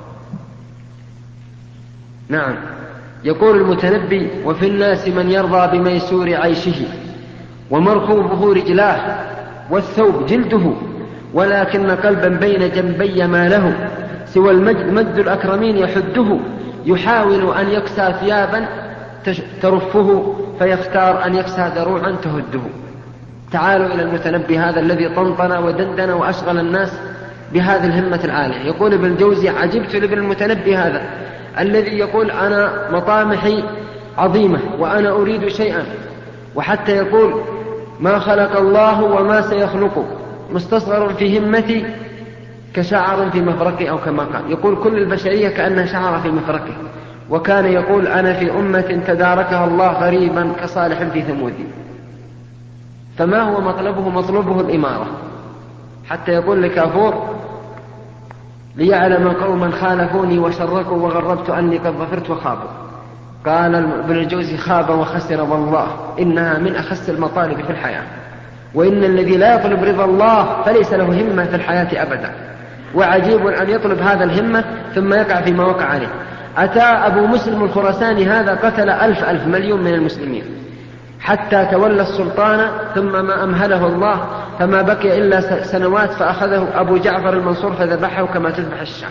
نعم. يقول المتنبي وفي الناس من يرضى بميسور عيشه ومركوبه رجلاه والثوب جلده ولكن قلبا بين جنبي ما له سوى المجد مجد الأكرمين يحده يحاول أن يكسى ثيابا ترفه فيختار أن يكسى دروعا تهده. تعالوا إلى المتنبي هذا الذي طنطن ودندن وأشغل الناس بهذه الهمة العالية. يقول ابن الجوزي عجبت لابن المتنبي هذا الذي يقول أنا مطامحي عظيمة وأنا أريد شيئا، وحتى يقول ما خلق الله وما سيخلقه مستصغر في همتي كشعر في مفرقي أو كما قال. يقول كل البشرية كأنها شعر في مفرقه، وكان يقول أنا في أمة تداركها الله غريبا كصالح في ثمود. فما هو مطلبه؟ مطلبه الإمارة. حتى يقول لكافور ليعلم قوما خالفوني وشركوا وغربت أني قد ظفرت وخابوا. قال ابن الجوزي خاب وخسر والله إنها من أخس المطالب في الحياة، وإن الذي لا يطلب رضا الله فليس له همة في الحياة أبدا. وعجيب أن يطلب هذا الهمة ثم يقع فيما وقع عليه. أتى أبو مسلم الخراساني هذا قتل ألف ألف مليون من المسلمين حتى تولى السلطان ثم ما أمهله الله فما بقي إلا سنوات فأخذه أبو جعفر المنصور فذبحه كما تذبح الشاة.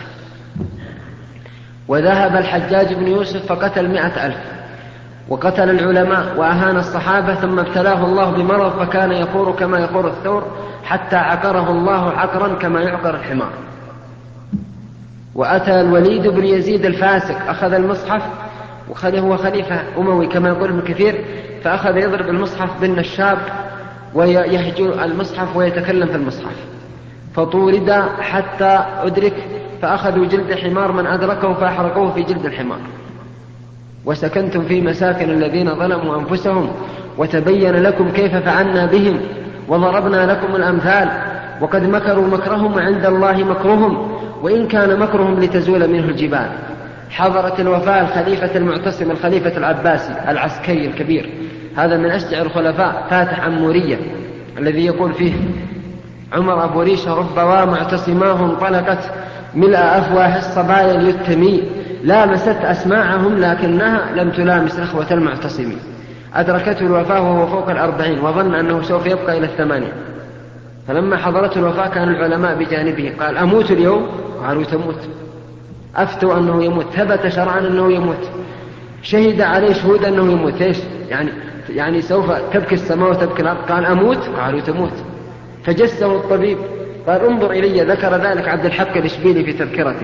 وذهب الحجاج بن يوسف فقتل مئة ألف وقتل العلماء وأهان الصحابة ثم ابتلاه الله بمرض فكان يخور كما يخور الثور حتى عقره الله عقرا كما يعقر الحمار. وأتى الوليد بن يزيد الفاسق أخذ المصحف وهو خليفة أموي كما يقول ابن كثير، فأخذ يضرب المصحف بالنشاب ويهجر المصحف ويتكلم في المصحف فطورد حتى أدرك فأخذوا جلد حمار من أدركه فأحرقوه في جلد الحمار. وسكنتم في مساكن الذين ظلموا أنفسهم وتبين لكم كيف فعلنا بهم وضربنا لكم الأمثال وقد مكروا مكرهم وعند الله مكرهم وإن كان مكرهم لتزول منه الجبال. حضرت الوفاة الخليفة المعتصم الخليفة العباسي العسكري الكبير، هذا من أشجع الخلفاء، فاتح عمورية الذي يقول فيه عمر أبو ريشة ربما معتصماه انطلقت ملء أفواه الصبايا اليتمي لامست أسماعهم لكنها لم تلامس نخوة المعتصمين. أدركته الوفاة وهو فوق الأربعين وظن أنه سوف يبقى إلى الثمانين، فلما حضرته الوفاة كان العلماء بجانبه قال أموت اليوم؟ قالوا تموت. أفتوا أنه يموت، ثبت شرعا أنه يموت، شهد عليه شهود أنه يموت. إيش يعني؟ يعني سوف تبكي السماء وتبكي الأرض. قال أموت؟ قالوا تموت. فجسه الطبيب قال انظر إلي، ذكر ذلك عبد الحق الإشبيلي في تذكرته،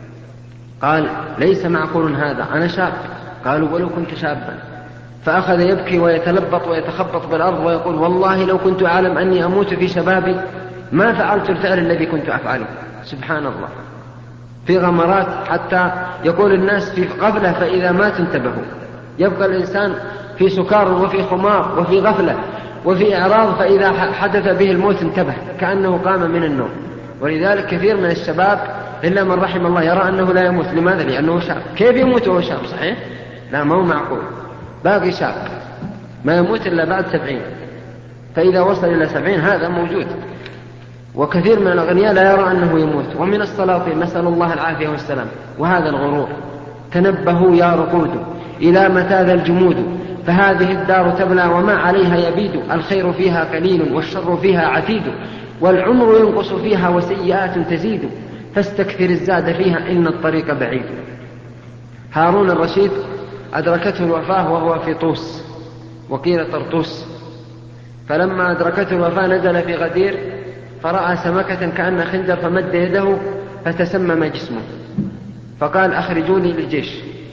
قال ليس معقول هذا، أنا شاب. قالوا ولو كنت شابا. فأخذ يبكي ويتلبط ويتخبط بالأرض ويقول والله لو كنت أعلم أني أموت في شبابي ما فعلت الفعل الذي كنت أفعله. سبحان الله، في غمرات حتى يقول الناس في غفلة فإذا مات انتبهوا. يبقى الإنسان في سكار وفي خمار وفي غفلة وفي إعراض، فإذا حدث به الموت انتبه كأنه قام من النوم. ولذلك كثير من الشباب إلا من رحم الله يرى أنه لا يموت. لماذا؟ لأنه شاب. كيف يموت وهو شاب؟ صحيح؟ لا، ما هو معقول. باقي شاب ما يموت إلا بعد سبعين، فإذا وصل إلى سبعين هذا موجود. وكثير من الأغنياء لا يرى أنه يموت، ومن السلاطين نسأل الله العافية والسلام. وهذا الغرور. تنبهوا يا رقود إلى متى ذا الجمود، فهذه الدار تبلى وما عليها يبيد، الخير فيها قليل والشر فيها عتيد، والعمر ينقص فيها وسيئات تزيد، فاستكثر الزاد فيها إن الطريق بعيد. هارون الرشيد أدركته الوفاة وهو في طوس وقيل طرطوس، فلما أدركته الوفاة نزل في غدير فرأى سمكة كأن خنجر فمد يده فتسمم جسمه، فقال أخرجوني للجيش،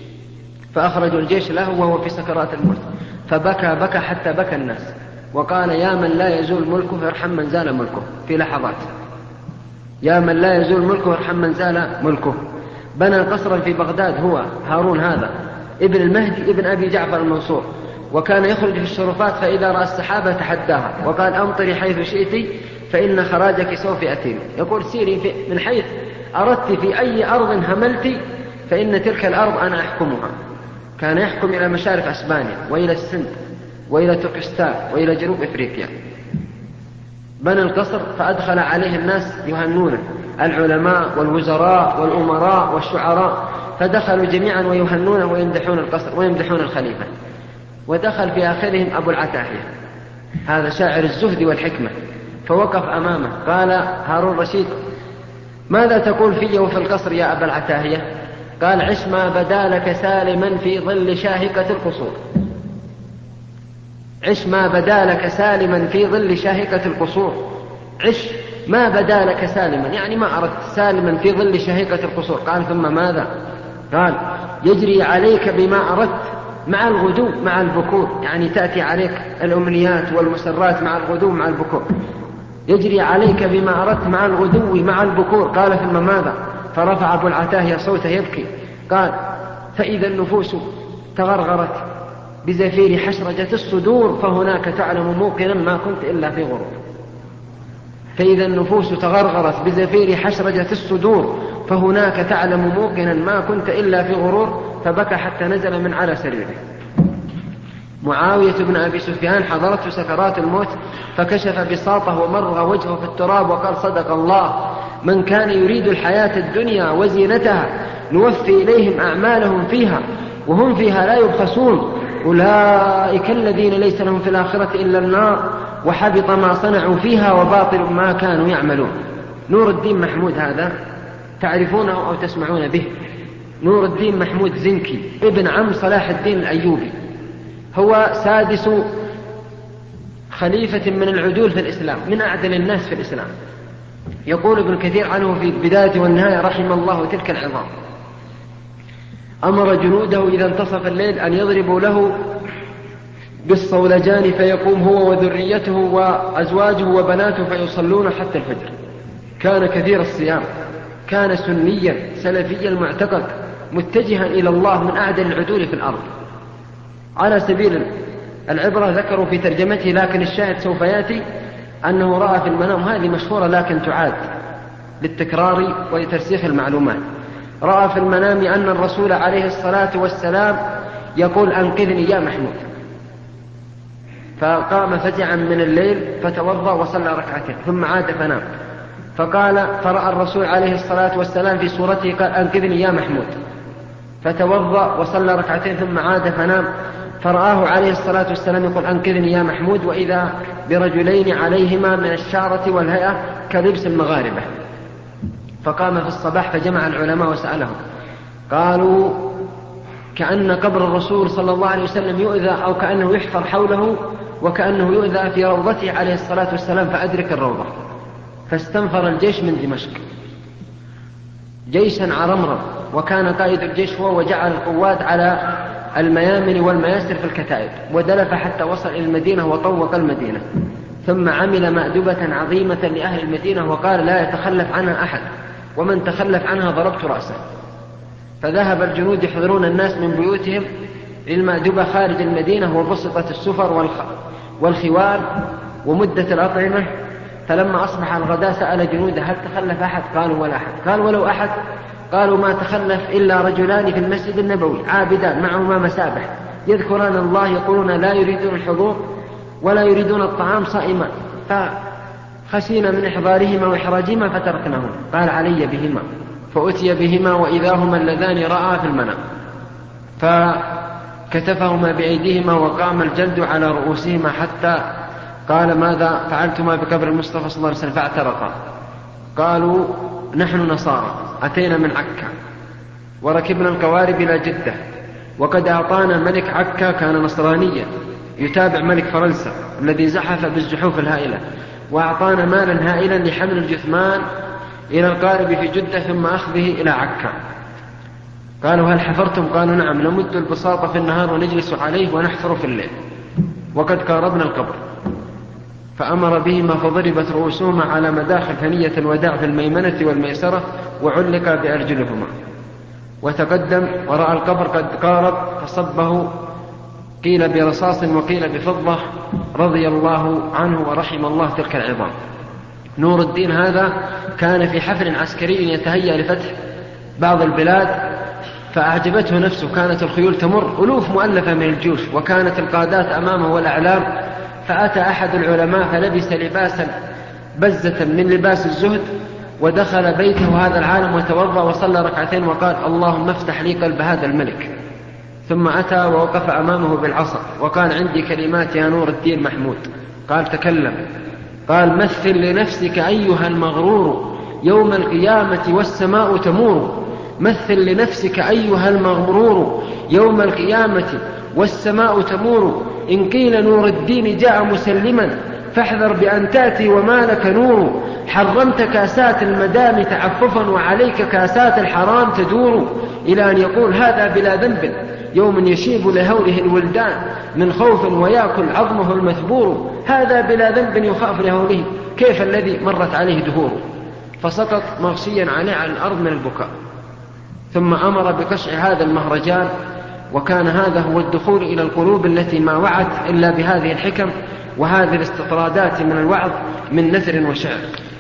فأخرجوا الجيش له وهو في سكرات الموت، فبكى بكى حتى بكى الناس، وقال يا من لا يزول ملكه فارحم من زال ملكه في لحظات. يا من لا يزول ملكه ارحم من زال ملكه. بنى قصرا في بغداد هو هارون هذا ابن المهدي ابن أبي جعفر المنصور، وكان يخرج في الشرفات فإذا رأى السحابة تحداها وقال أمطري حيث شئت فإن خراجك سوف يأتيني. يقول سيري من حيث أردت في أي أرض هملت فإن تلك الأرض أنا أحكمها. كان يحكم إلى مشارف أسبانيا وإلى السند وإلى تركستان وإلى جنوب إفريقيا. بنى القصر فأدخل عليه الناس يهنونه، العلماء والوزراء والأمراء والشعراء، فدخلوا جميعا ويهنونه ويمدحون القصر ويمدحون الخليفة. ودخل في آخرهم أبو العتاهية هذا شاعر الزهد والحكمة، فوقف أمامه قال هارون رشيد ماذا تقول في وفي القصر يا أبا العتاهية؟ قال عش ما بدا لك سالما في ظل شاهقة القصور. عش ما بدا لك سالما في ظل شاهقة القصور. عش ما بدا لك سالما يعني ما أردت سالما في ظل شاهقة القصور. قال ثم ماذا؟ قال يجري عليك بما أردت مع الغدو مع البكور، يعني تأتي عليك الأمنيات والمسرات مع الغدو مع البكور. يجري عليك بما أردت مع الغدو مع البكور. قال ثم ماذا؟ فرفع أبو العتاهية صوته يبكي قال فإذا النفوس تغرغرت بزفير حشرجة الصدور فهناك تعلم موقنا ما كنت إلا في غرور. فإذا النفوس تغرغرت بزفير حشرجة الصدور فهناك تعلم موقنا ما كنت إلا في غرور. فبكى حتى نزل من على سريره. معاوية بن أبي سفيان حضرته سكرات الموت فكشف بساطه ومرغ وجهه في التراب وقال صدق الله من كان يريد الحياة الدنيا وزينتها نوفي إليهم أعمالهم فيها وهم فيها لا يبخسون أولئك الذين ليس لهم في الآخرة إلا النار وحبط ما صنعوا فيها وباطل ما كانوا يعملون. نور الدين محمود هذا تعرفونه أو تسمعون به. نور الدين محمود زنكي ابن عم صلاح الدين الأيوبي، هو سادس خليفة من العدول في الإسلام، من أعدل الناس في الإسلام. يقول ابن كثير عنه في البداية والنهاية رحم الله تلك العظام. أمر جنوده إذا انتصف الليل أن يضربوا له بالصولجان فيقوم هو وذريته وأزواجه وبناته فيصلون حتى الفجر. كان كثير الصيام، كان سنيا سلفيا المعتقد متجها إلى الله من أعدل العدول في الأرض. على سبيل العبرة ذكروا في ترجمته لكن الشاهد سوف يأتي أنه رأى في المنام، هذه مشهورة لكن تعاد للتكرار ولترسيخ المعلومات. رأى في المنام أن الرسول عليه الصلاة والسلام يقول أنقذني يا محمود، فقام فزعا من الليل فتوضأ وصلى ركعتين ثم عاد فنام. فقال فرأى الرسول عليه الصلاة والسلام في صورته قال أنقذني يا محمود، فتوضأ وصلى ركعتين ثم عاد فنام. فرآه عليه الصلاة والسلام يقول أنقذني يا محمود، وإذا برجلين عليهما من الشعرة والهيئة كلبس المغاربة. فقام في الصباح فجمع العلماء وسألهم، قالوا كأن قبر الرسول صلى الله عليه وسلم يؤذى أو كأنه يحفر حوله وكأنه يؤذى في روضته عليه الصلاة والسلام، فأدرك الروضة. فاستنفر الجيش من دمشق جيشا عرمرم، وكان قائد الجيش هو، وجعل القوات على الميامن والمياسر في الكتائب، ودلف حتى وصل إلى المدينة وطوق المدينة، ثم عمل مأدبة عظيمة لأهل المدينة وقال لا يتخلف عنها أحد، ومن تخلف عنها ضربت رأسه. فذهب الجنود يحضرون الناس من بيوتهم للمأدبة خارج المدينة، وبسطت السفر والخوار ومدة الأطعمة. فلما أصبح الغداء سأل جنوده هل تخلف أحد؟ قالوا ولا أحد. قال ولو أحد؟ قالوا ما تخلف إلا رجلان في المسجد النبوي عابدان معهما مسابح يذكران الله يقولون لا يريدون الحضور ولا يريدون الطعام صائما، فخشينا من إحضارهما وإحراجهما فتركناهم. قال علي بهما، فأتي بهما وإذا هما اللذان رأى في المنام، فكتفهما بأيديهما وقام الجلد على رؤوسهما حتى قال ماذا فعلتما بقبر المصطفى صلى الله عليه وسلم؟ فاعترقا. قالوا نحن نصارى أتينا من عكا وركبنا القوارب إلى جدة، وقد أعطانا ملك عكا كان نصرانيا يتابع ملك فرنسا الذي زحف بالزحوف الهائلة، وأعطانا مالا هائلا لحمل الجثمان إلى القارب في جدة ثم أخذه إلى عكا. قالوا هل حفرتم؟ قالوا نعم، نمد البساط في النهار ونجلس عليه ونحفر في الليل، وقد قاربنا القبر. فأمر بهما فضربت رؤوسهما على مداخل ثنية الوداع في الميمنة والميسرة وعلق بأرجلهما. وتقدم ورأى القبر قد قارب فصبه قيل برصاص وقيل بفضة رضي الله عنه ورحم الله تلك العظام. نور الدين هذا كان في حفل عسكري يتهيأ لفتح بعض البلاد فأعجبته نفسه، كانت الخيول تمر ألوف مؤلفة من الجيوش وكانت القادات أمامه والأعلام، فأتى أحد العلماء فلبس لباسا بزة من لباس الزهد ودخل بيته هذا العالم وتوضأ وصلى ركعتين وقال اللهم افتح لي قلب هذا الملك، ثم أتى ووقف أمامه بالعصا وقال عندي كلمات يا نور الدين محمود. قال تكلم. قال مثل لنفسك أيها المغرور يوم القيامة والسماء تمور، مثل لنفسك أيها المغرور يوم القيامة والسماء تمور، إن قيل نور الدين جاء مسلما فاحذر بأن تأتي وما لك نور، حرمت كاسات المدام تعففا وعليك كاسات الحرام تدور، إلى أن يقول هذا بلا ذنب يوم يشيب لهوله الولدان من خوف ويأكل عظمه المثبور، هذا بلا ذنب يخاف لهوله كيف الذي مرت عليه دهور، فسقط مغشيا عليه على الأرض من البكاء. ثم أمر بقشع هذا المهرجان، وكان هذا هو الدخول إلى القلوب التي ما وعت إلا بهذه الحكم وهذه الاستطرادات من الوعظ من نثر وشعر.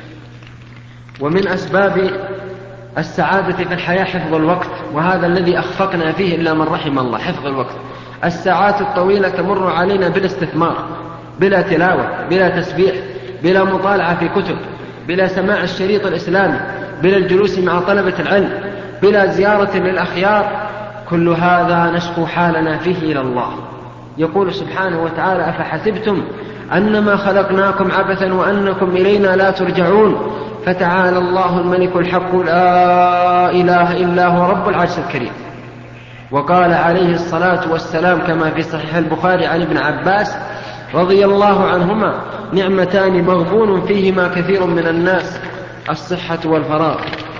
ومن أسباب السعادة في الحياة حفظ الوقت، وهذا الذي أخفقنا فيه إلا من رحم الله، حفظ الوقت. الساعات الطويلة تمر علينا بلا استثمار، بلا تلاوة، بلا تسبيح، بلا مطالعة في كتب، بلا سماع الشريط الإسلامي، بلا الجلوس مع طلبة العلم، بلا زيارة للأخيار، كل هذا نشكو حالنا فيه إلى الله. يقول سبحانه وتعالى أفحسبتم أنما خلقناكم عبثا وأنكم إلينا لا ترجعون، فتعالى الله الملك الحق لا إله إلا هو رب العرش الكريم. وقال عليه الصلاة والسلام كما في صحيح البخاري عن ابن عباس رضي الله عنهما نعمتان مغبون فيهما كثير من الناس الصحة والفراغ.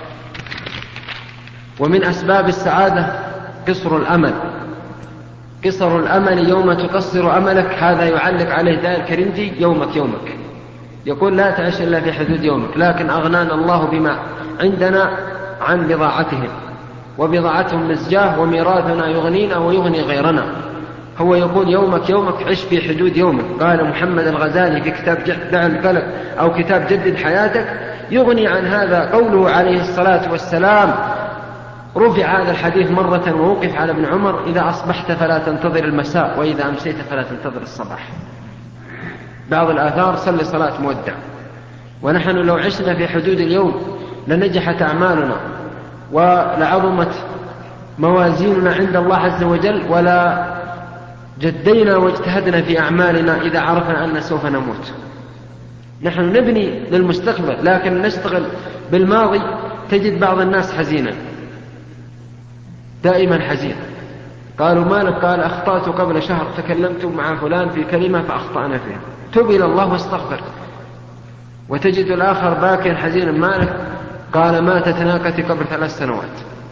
ومن أسباب السعادة قصر الأمل. قصر الأمل يوم تقصر أملك، هذا يعلق عليه داء الكرنجي يومك يومك، يقول لا تعيش إلا في حدود يومك، لكن أغنانا الله بما عندنا عن بضاعتهم، وبضاعتهم مزجاه وميراثنا يغنينا ويغني غيرنا. هو يقول يومك يومك، عش في حدود يومك. قال محمد الغزالي في كتاب دع القلق أو كتاب جدد حياتك يغني عن هذا قوله عليه الصلاة والسلام، رفع هذا الحديث مرة ووقف على ابن عمر إذا أصبحت فلا تنتظر المساء وإذا أمسيت فلا تنتظر الصباح. بعض الآثار صل صلاة مودع. ونحن لو عشنا في حدود اليوم لنجحت أعمالنا ولعظمت موازيننا عند الله عز وجل، ولا جدينا واجتهدنا في أعمالنا إذا عرفنا أن سوف نموت. نحن نبني للمستقبل لكن نشتغل بالماضي، تجد بعض الناس حزينا دائما حزين. قالوا مالك؟ قال أخطأت قبل شهر، تكلمت مع فلان في كلمة فأخطأنا فيها، تب إلى الله واستغفر. وتجد الآخر باكيا حزينا، مالك؟ قال ماتت ناقتي قبل ثلاث سنوات.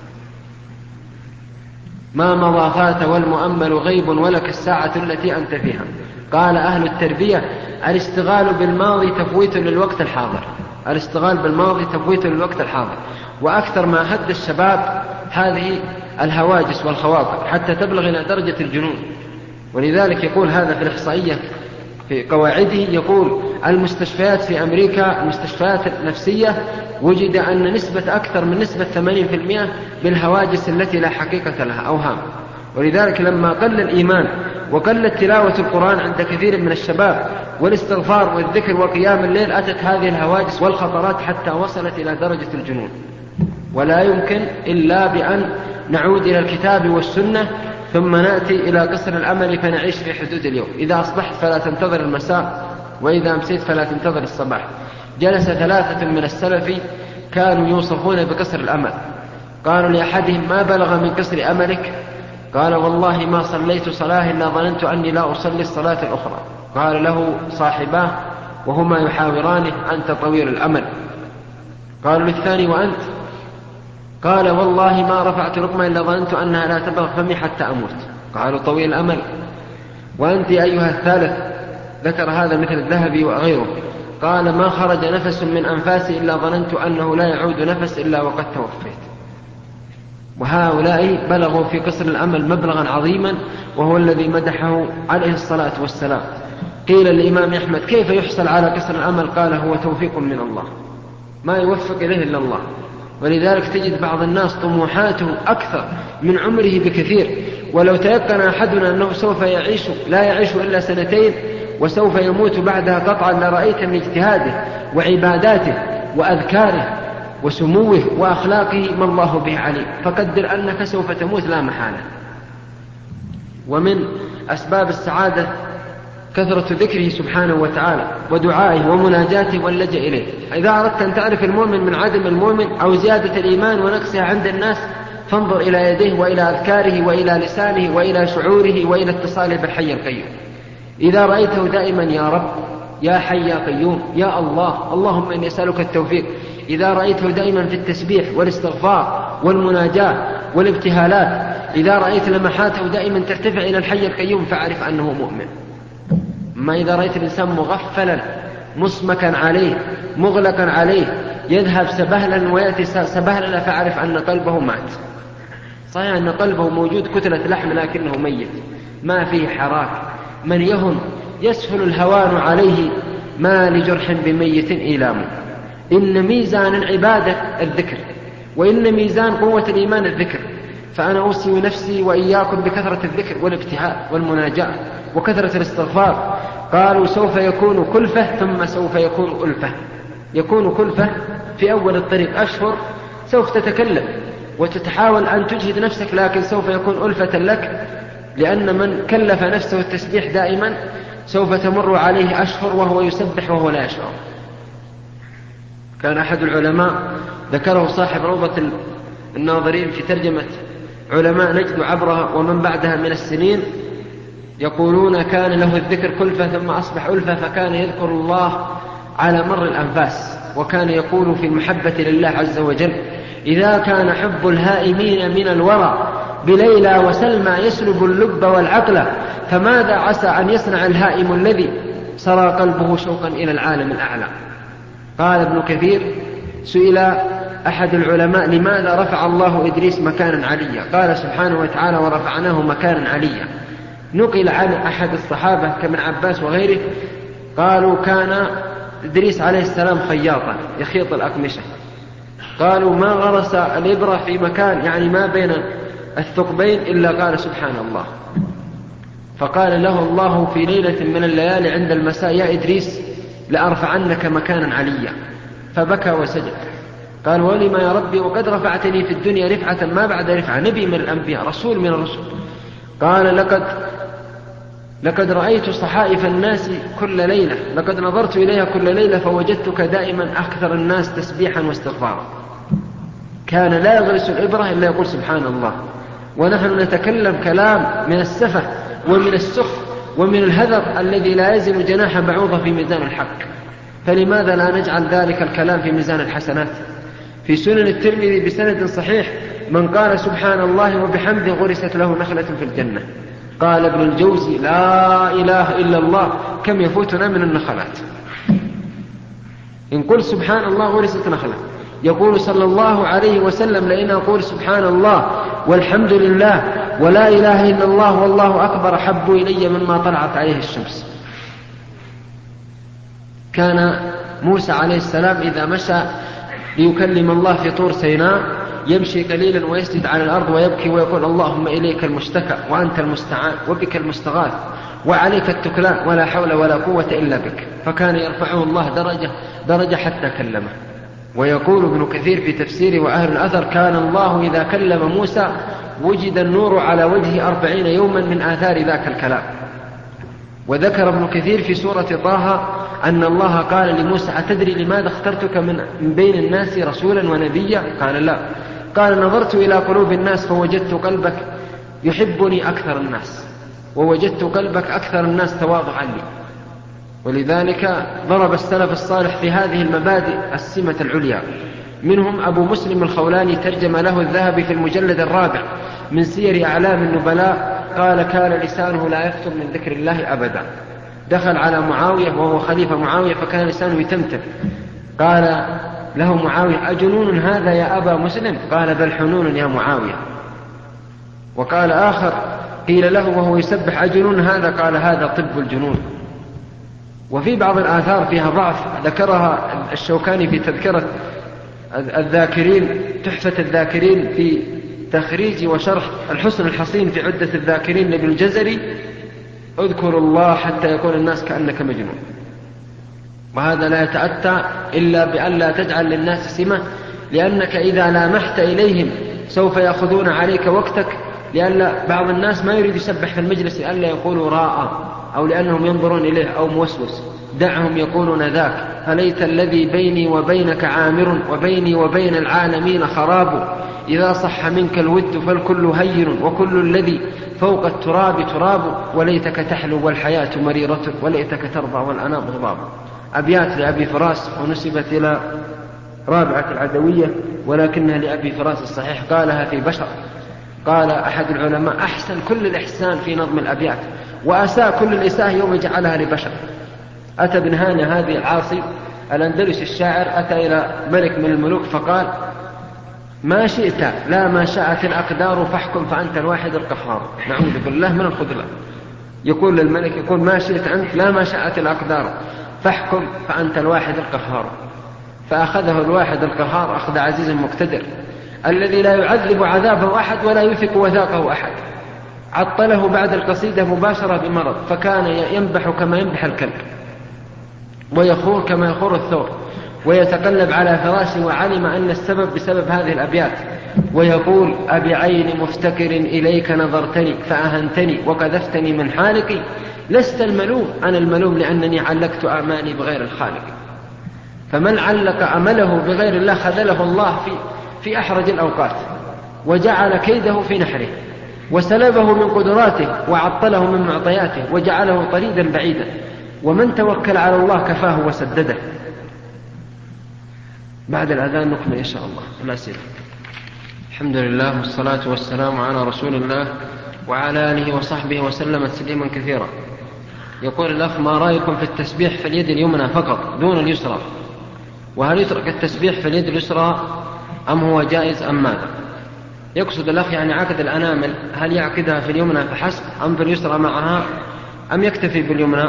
ما مضى فات والمؤمل غيب ولك الساعة التي أنت فيها. قال أهل التربية الاشتغال بالماضي تفويت للوقت الحاضر، الاشتغال بالماضي تفويت للوقت الحاضر. وأكثر ما هد الشباب هذه الهواجس والخواطر حتى تبلغ إلى درجة الجنون. ولذلك يقول هذا في الإحصائية في قواعده، يقول المستشفيات في أمريكا المستشفيات النفسية وجد أن نسبة أكثر من نسبة ثمانين بالمئة بالهواجس التي لا حقيقة لها، أوهام. ولذلك لما قل الإيمان وقلت تلاوة القرآن عند كثير من الشباب والاستغفار والذكر وقيام الليل، أتت هذه الهواجس والخطرات حتى وصلت إلى درجة الجنون. ولا يمكن إلا بأن نعود إلى الكتاب والسنة ثم نأتي إلى قصر الأمل فنعيش في حدود اليوم. إذا أصبحت فلا تنتظر المساء وإذا أمسيت فلا تنتظر الصباح. جلس ثلاثة من السلف كانوا يوصفون بقصر الأمل، قالوا لأحدهم ما بلغ من قصر أملك؟ قال والله ما صليت صلاة إلا ظننت أني لا أصلي الصلاة الأخرى. قال له صاحباه وهما يحاورانه أنت طويل الأمل. قالوا للثاني وأنت؟ قال والله ما رفعت رقمة إلا ظننت أنها لا تبلغ فمي حتى أموت. قالوا طويل الأمل. وأنت أيها الثالث؟ ذكر هذا مثل الذهبي وغيره، قال ما خرج نفس من أنفاسي إلا ظننت أنه لا يعود نفس إلا وقد توفيت. وهؤلاء بلغوا في قصر الأمل مبلغا عظيما، وهو الذي مدحه عليه الصلاة والسلام. قيل للإمام أحمد كيف يحصل على قصر الأمل؟ قال هو توفيق من الله، ما يوفق إليه إلا الله. ولذلك تجد بعض الناس طموحاته أكثر من عمره بكثير، ولو تيقن أحدنا أنه سوف يعيش لا يعيش إلا سنتين وسوف يموت بعدها قطعا لرأيت من اجتهاده وعباداته وأذكاره وسموه وأخلاقه ما الله به عليم، فقدر أنك سوف تموت لا محالة. ومن أسباب السعادة كثرة ذكره سبحانه وتعالى ودعائه ومناجاته واللجأ إليه. إذا أردت أن تعرف المؤمن من عدم المؤمن أو زيادة الإيمان ونقصها عند الناس فانظر إلى يديه وإلى أذكاره وإلى لسانه وإلى شعوره وإلى اتصاله بالحي القيوم. إذا رأيته دائما يا رب يا حي يا قيوم يا الله اللهم إني أسألك التوفيق، إذا رأيته دائما في التسبيح والاستغفار والمناجاة والابتهالات، إذا رأيت لمحاته دائما ترتفع إلى الحي القيوم فاعرف أنه مؤمن. ما إذا رأيت الإنسان مغفلا مسمكا عليه مغلقا عليه يذهب سبهلا ويأتي سبهلا فاعرف أن قلبه مات. صحيح أن قلبه موجود كتلة لحم لكنه ميت ما فيه حراك. من يهن يسهل الهوان عليه ما لجرح بميت إيلام. إن ميزان العبادة الذكر، وإن ميزان قوة الإيمان الذكر. فأنا أوصي نفسي وإياكم بكثرة الذكر والابتهال والمناجاة وكثرة الاستغفار. قالوا سوف يكون كلفة ثم سوف يكون ألفة. يكون كلفة في أول الطريق أشهر سوف تتكلم وتتحاول أن تجهد نفسك، لكن سوف يكون ألفة لك، لأن من كلف نفسه التسبيح دائما سوف تمر عليه أشهر وهو يسبح وهو لا يشعر. كان أحد العلماء ذكره صاحب روضة الناظرين في ترجمة علماء نجد عبرها ومن بعدها من السنين، يقولون كان له الذكر كلفة ثم أصبح ألفة، فكان يذكر الله على مر الأنفاس، وكان يقول في المحبة لله عز وجل إذا كان حب الهائمين من الورى بليلى وسلمى يسلب اللب والعقل، فماذا عسى أن يصنع الهائم الذي سرى قلبه شوقا إلى العالم الأعلى. قال ابن كثير سئل أحد العلماء لماذا رفع الله إدريس مكانا عليا؟ قال سبحانه وتعالى ورفعناه مكانا عليا. نقل عن أحد الصحابة كابن عباس وغيره قالوا كان إدريس عليه السلام خياطا يخيط الأقمشة، قالوا ما غرس الإبرة في مكان يعني ما بين الثقبين إلا قال سبحان الله. فقال له الله في ليلة من الليالي عند المساء يا إدريس لأرفعنك مكانا عليا، فبكى وسجد. قال ولما يا ربي وقد رفعتني في الدنيا رفعة ما بعد رفعة، نبي من الأنبياء رسول من الرسل. قال لقد لقد رأيت صحائف الناس كل ليلة، لقد نظرت إليها كل ليلة فوجدتك دائما أكثر الناس تسبيحا واستغفارا. كان لا يغرس الإبرة إلا يقول سبحان الله، ونحن نتكلم كلام من السفة ومن السخف ومن الهذر الذي لا يزن جناح بعوضة في ميزان الحق، فلماذا لا نجعل ذلك الكلام في ميزان الحسنات؟ في سنن الترمذي بسند صحيح من قال سبحان الله وبحمده غرست له نخلة في الجنة. قال ابن الجوزي لا إله إلا الله كم يفوتنا من النخلات. إن قل سبحان الله غرست نخلة. يقول صلى الله عليه وسلم لئن أقول سبحان الله والحمد لله ولا إله إلا الله والله أكبر أحب إلي مما طلعت عليه الشمس. كان موسى عليه السلام إذا مشى ليكلم الله في طور سيناء يمشي قليلا ويسجد على الأرض ويبكي ويقول اللهم إليك المشتكى وأنت المستعان وبك المستغاث وعليك التكلان ولا حول ولا قوة إلا بك. فكان يرفعه الله درجة درجة حتى كلمه. ويقول ابن كثير في تفسيره وأهل الأثر كان الله إذا كلم موسى وجد النور على وجهه أربعين يوما من آثار ذاك الكلام. وذكر ابن كثير في سورة طه أن الله قال لموسى أتدري لماذا اخترتك من بين الناس رسولا ونبيا؟ قال لا. قال نظرت إلى قلوب الناس فوجدت قلبك يحبني أكثر الناس ووجدت قلبك أكثر الناس تواضعا لي. ولذلك ضرب السلف الصالح في هذه المبادئ السمة العليا. منهم أبو مسلم الخولاني ترجم له الذهبي في المجلد الرابع من سير أعلام النبلاء قال كان لسانه لا يفتر من ذكر الله أبدا. دخل على معاوية وهو خليفة معاوية فكان لسانه يتمتم، قال له معاوية: أجنون هذا يا أبا مسلم؟ قال: بل حنون يا معاوية. وقال آخر قيل له وهو يسبح: أجنون هذا؟ قال: هذا طب الجنون. وفي بعض الآثار فيها ضعف ذكرها الشوكاني في تذكرة الذاكرين، تحفة الذاكرين، في تخريج وشرح الحسن الحصين في عدة الذاكرين لابن الجزري: اذكر الله حتى يقول الناس كأنك مجنون. وهذا لا يتأتى إلا بأن لا تجعل للناس سمة، لأنك إذا لامحت إليهم سوف يأخذون عليك وقتك، لأن بعض الناس ما يريد يسبح في المجلس لألا يقولوا راء أو لأنهم ينظرون إليه أو موسوس، دعهم يقولون ذاك، فليت الذي بيني وبينك عامر وبيني وبين العالمين خراب، إذا صح منك الود فالكل هين وكل الذي فوق التراب تراب، وليتك تحلو والحياة مريرة وليتك ترضى والأنام غضاب. أبيات لأبي فراس ونسبت إلى رابعة العدوية، ولكنها لأبي فراس الصحيح قالها في بشر. قال أحد العلماء: أحسن كل الإحسان في نظم الأبيات، وأساء كل الإساءة يوم جعلها لبشر. أتى بن هانة هذه العاصي الأندلسي الشاعر، أتى إلى ملك من الملوك فقال: ما شئت لا ما شاءت الأقدار فاحكم فأنت الواحد القهار. نعوذ بالله من الخذلان. يقول للملك، يقول: ما شئت أنت لا ما شاءت الأقدار فاحكم فأنت الواحد القهار. فأخذه الواحد القهار أخذ عزيز مقتدر، الذي لا يعذب عذابه أحد ولا يثق وثاقه أحد. عطله بعد القصيدة مباشرة بمرض، فكان ينبح كما ينبح الكلب، ويخور كما يخور الثور، ويتقلب على فراشه، وعلم أن السبب بسبب هذه الأبيات، ويقول: أبي عين مفتكر إليك نظرتني فأهنتني وقذفتني من حالقي، لست الملوم أنا الملوم لأنني علقت أعمالي بغير الخالق. فمن علق عمله بغير الله خذله الله في, في أحرج الأوقات، وجعل كيده في نحره، وسلبه من قدراته، وعطله من معطياته، وجعله طريدا بعيدا. ومن توكل على الله كفاه وسدده. بعد الأذان نكمل إن شاء الله الأسئلة. الحمد لله والصلاة والسلام على رسول الله وعلى آله وصحبه وسلم تسليما كثيرا. يقول الأخ: ما رأيكم في التسبيح في اليد اليمنى فقط دون اليسرى؟ وهل يترك التسبيح في اليد اليسرى أم هو جائز أم ماذا؟ يقصد الأخ يعني عقد الأنامل، هل يعقدها في اليمنى فحسب أم في اليسرى معها أم يكتفي باليمنى؟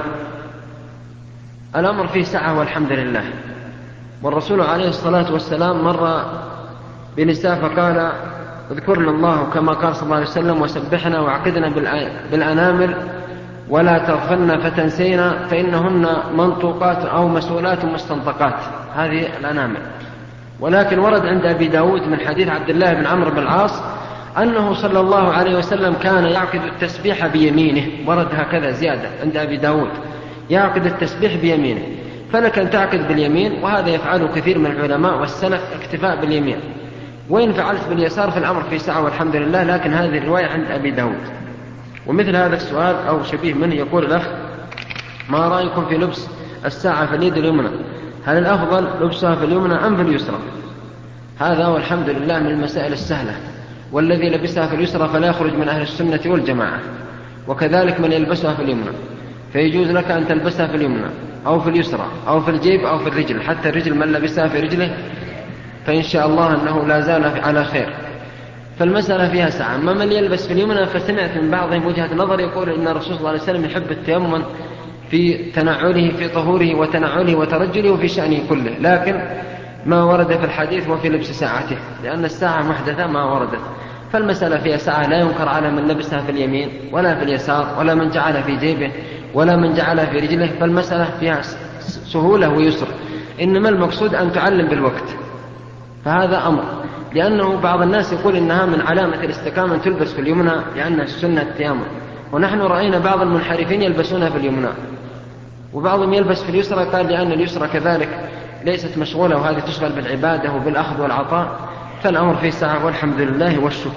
الأمر فيه سعة والحمد لله. والرسول عليه الصلاة والسلام مر بنساء فقال: اذكرنا الله كما قال صلى الله عليه وسلم، وسبحنا وعقدنا بالأنامل ولا تغفلن فتنسينا فإنهن منطوقات أو مسؤولات مستنطقات، هذه الأنامل. ولكن ورد عند أبي داود من حديث عبد الله بن عمرو بن العاص أنه صلى الله عليه وسلم كان يعقد التسبيح بيمينه، ورد هكذا زيادة عند أبي داود: يعقد التسبيح بيمينه. فلك أن تعقد باليمين، وهذا يفعله كثير من العلماء والسلف اكتفاء باليمين، وإن فعلت باليسار فالأمر في سعة والحمد لله، لكن هذه الرواية عند أبي داود. ومثل هذا السؤال أو شبيه منه يقول الأخ: ما رأيكم في لبس الساعة في اليد اليمنى؟ هل الأفضل لبسها في اليمنى أم في اليسرى؟ هذا والحمد لله من المسائل السهلة، والذي لبسها في اليسرى فلا يخرج من أهل السنة والجماعة، وكذلك من يلبسها في اليمنى، فيجوز لك أن تلبسها في اليمنى أو في اليسرى أو في الجيب أو في الرجل، حتى الرجل من لبسها في رجله فإن شاء الله أنه لا زال على خير. فالمسألة فيها سعة. أما من يلبس في اليمنى فسمعت من بعضهم وجهة نظر يقول إن الرسول صلى الله عليه وسلم يحب التيمم في تنعله في طهوره وتنعله وترجله وفي شأنه كله، لكن ما ورد في الحديث وفي لبس ساعته، لأن الساعة محدثة ما وردت. فالمسألة فيها سعة، لا ينكر على من لبسها في اليمين ولا في اليسار ولا من جعلها في جيبه ولا من جعلها في رجله، فالمسألة فيها سهولة ويسر، إنما المقصود أن تعلم بالوقت. فهذا أمر، لأنه بعض الناس يقول إنها من علامة الاستقامة تلبس في اليمنى لأنها السنة التيامن، ونحن رأينا بعض المنحرفين يلبسونها في اليمنى، وبعضهم يلبس في اليسرى قال لأن اليسرى كذلك ليست مشغولة وهذه تشغل بالعبادة وبالأخذ والعطاء. فالأمر فيه سعة والحمد لله والشكر.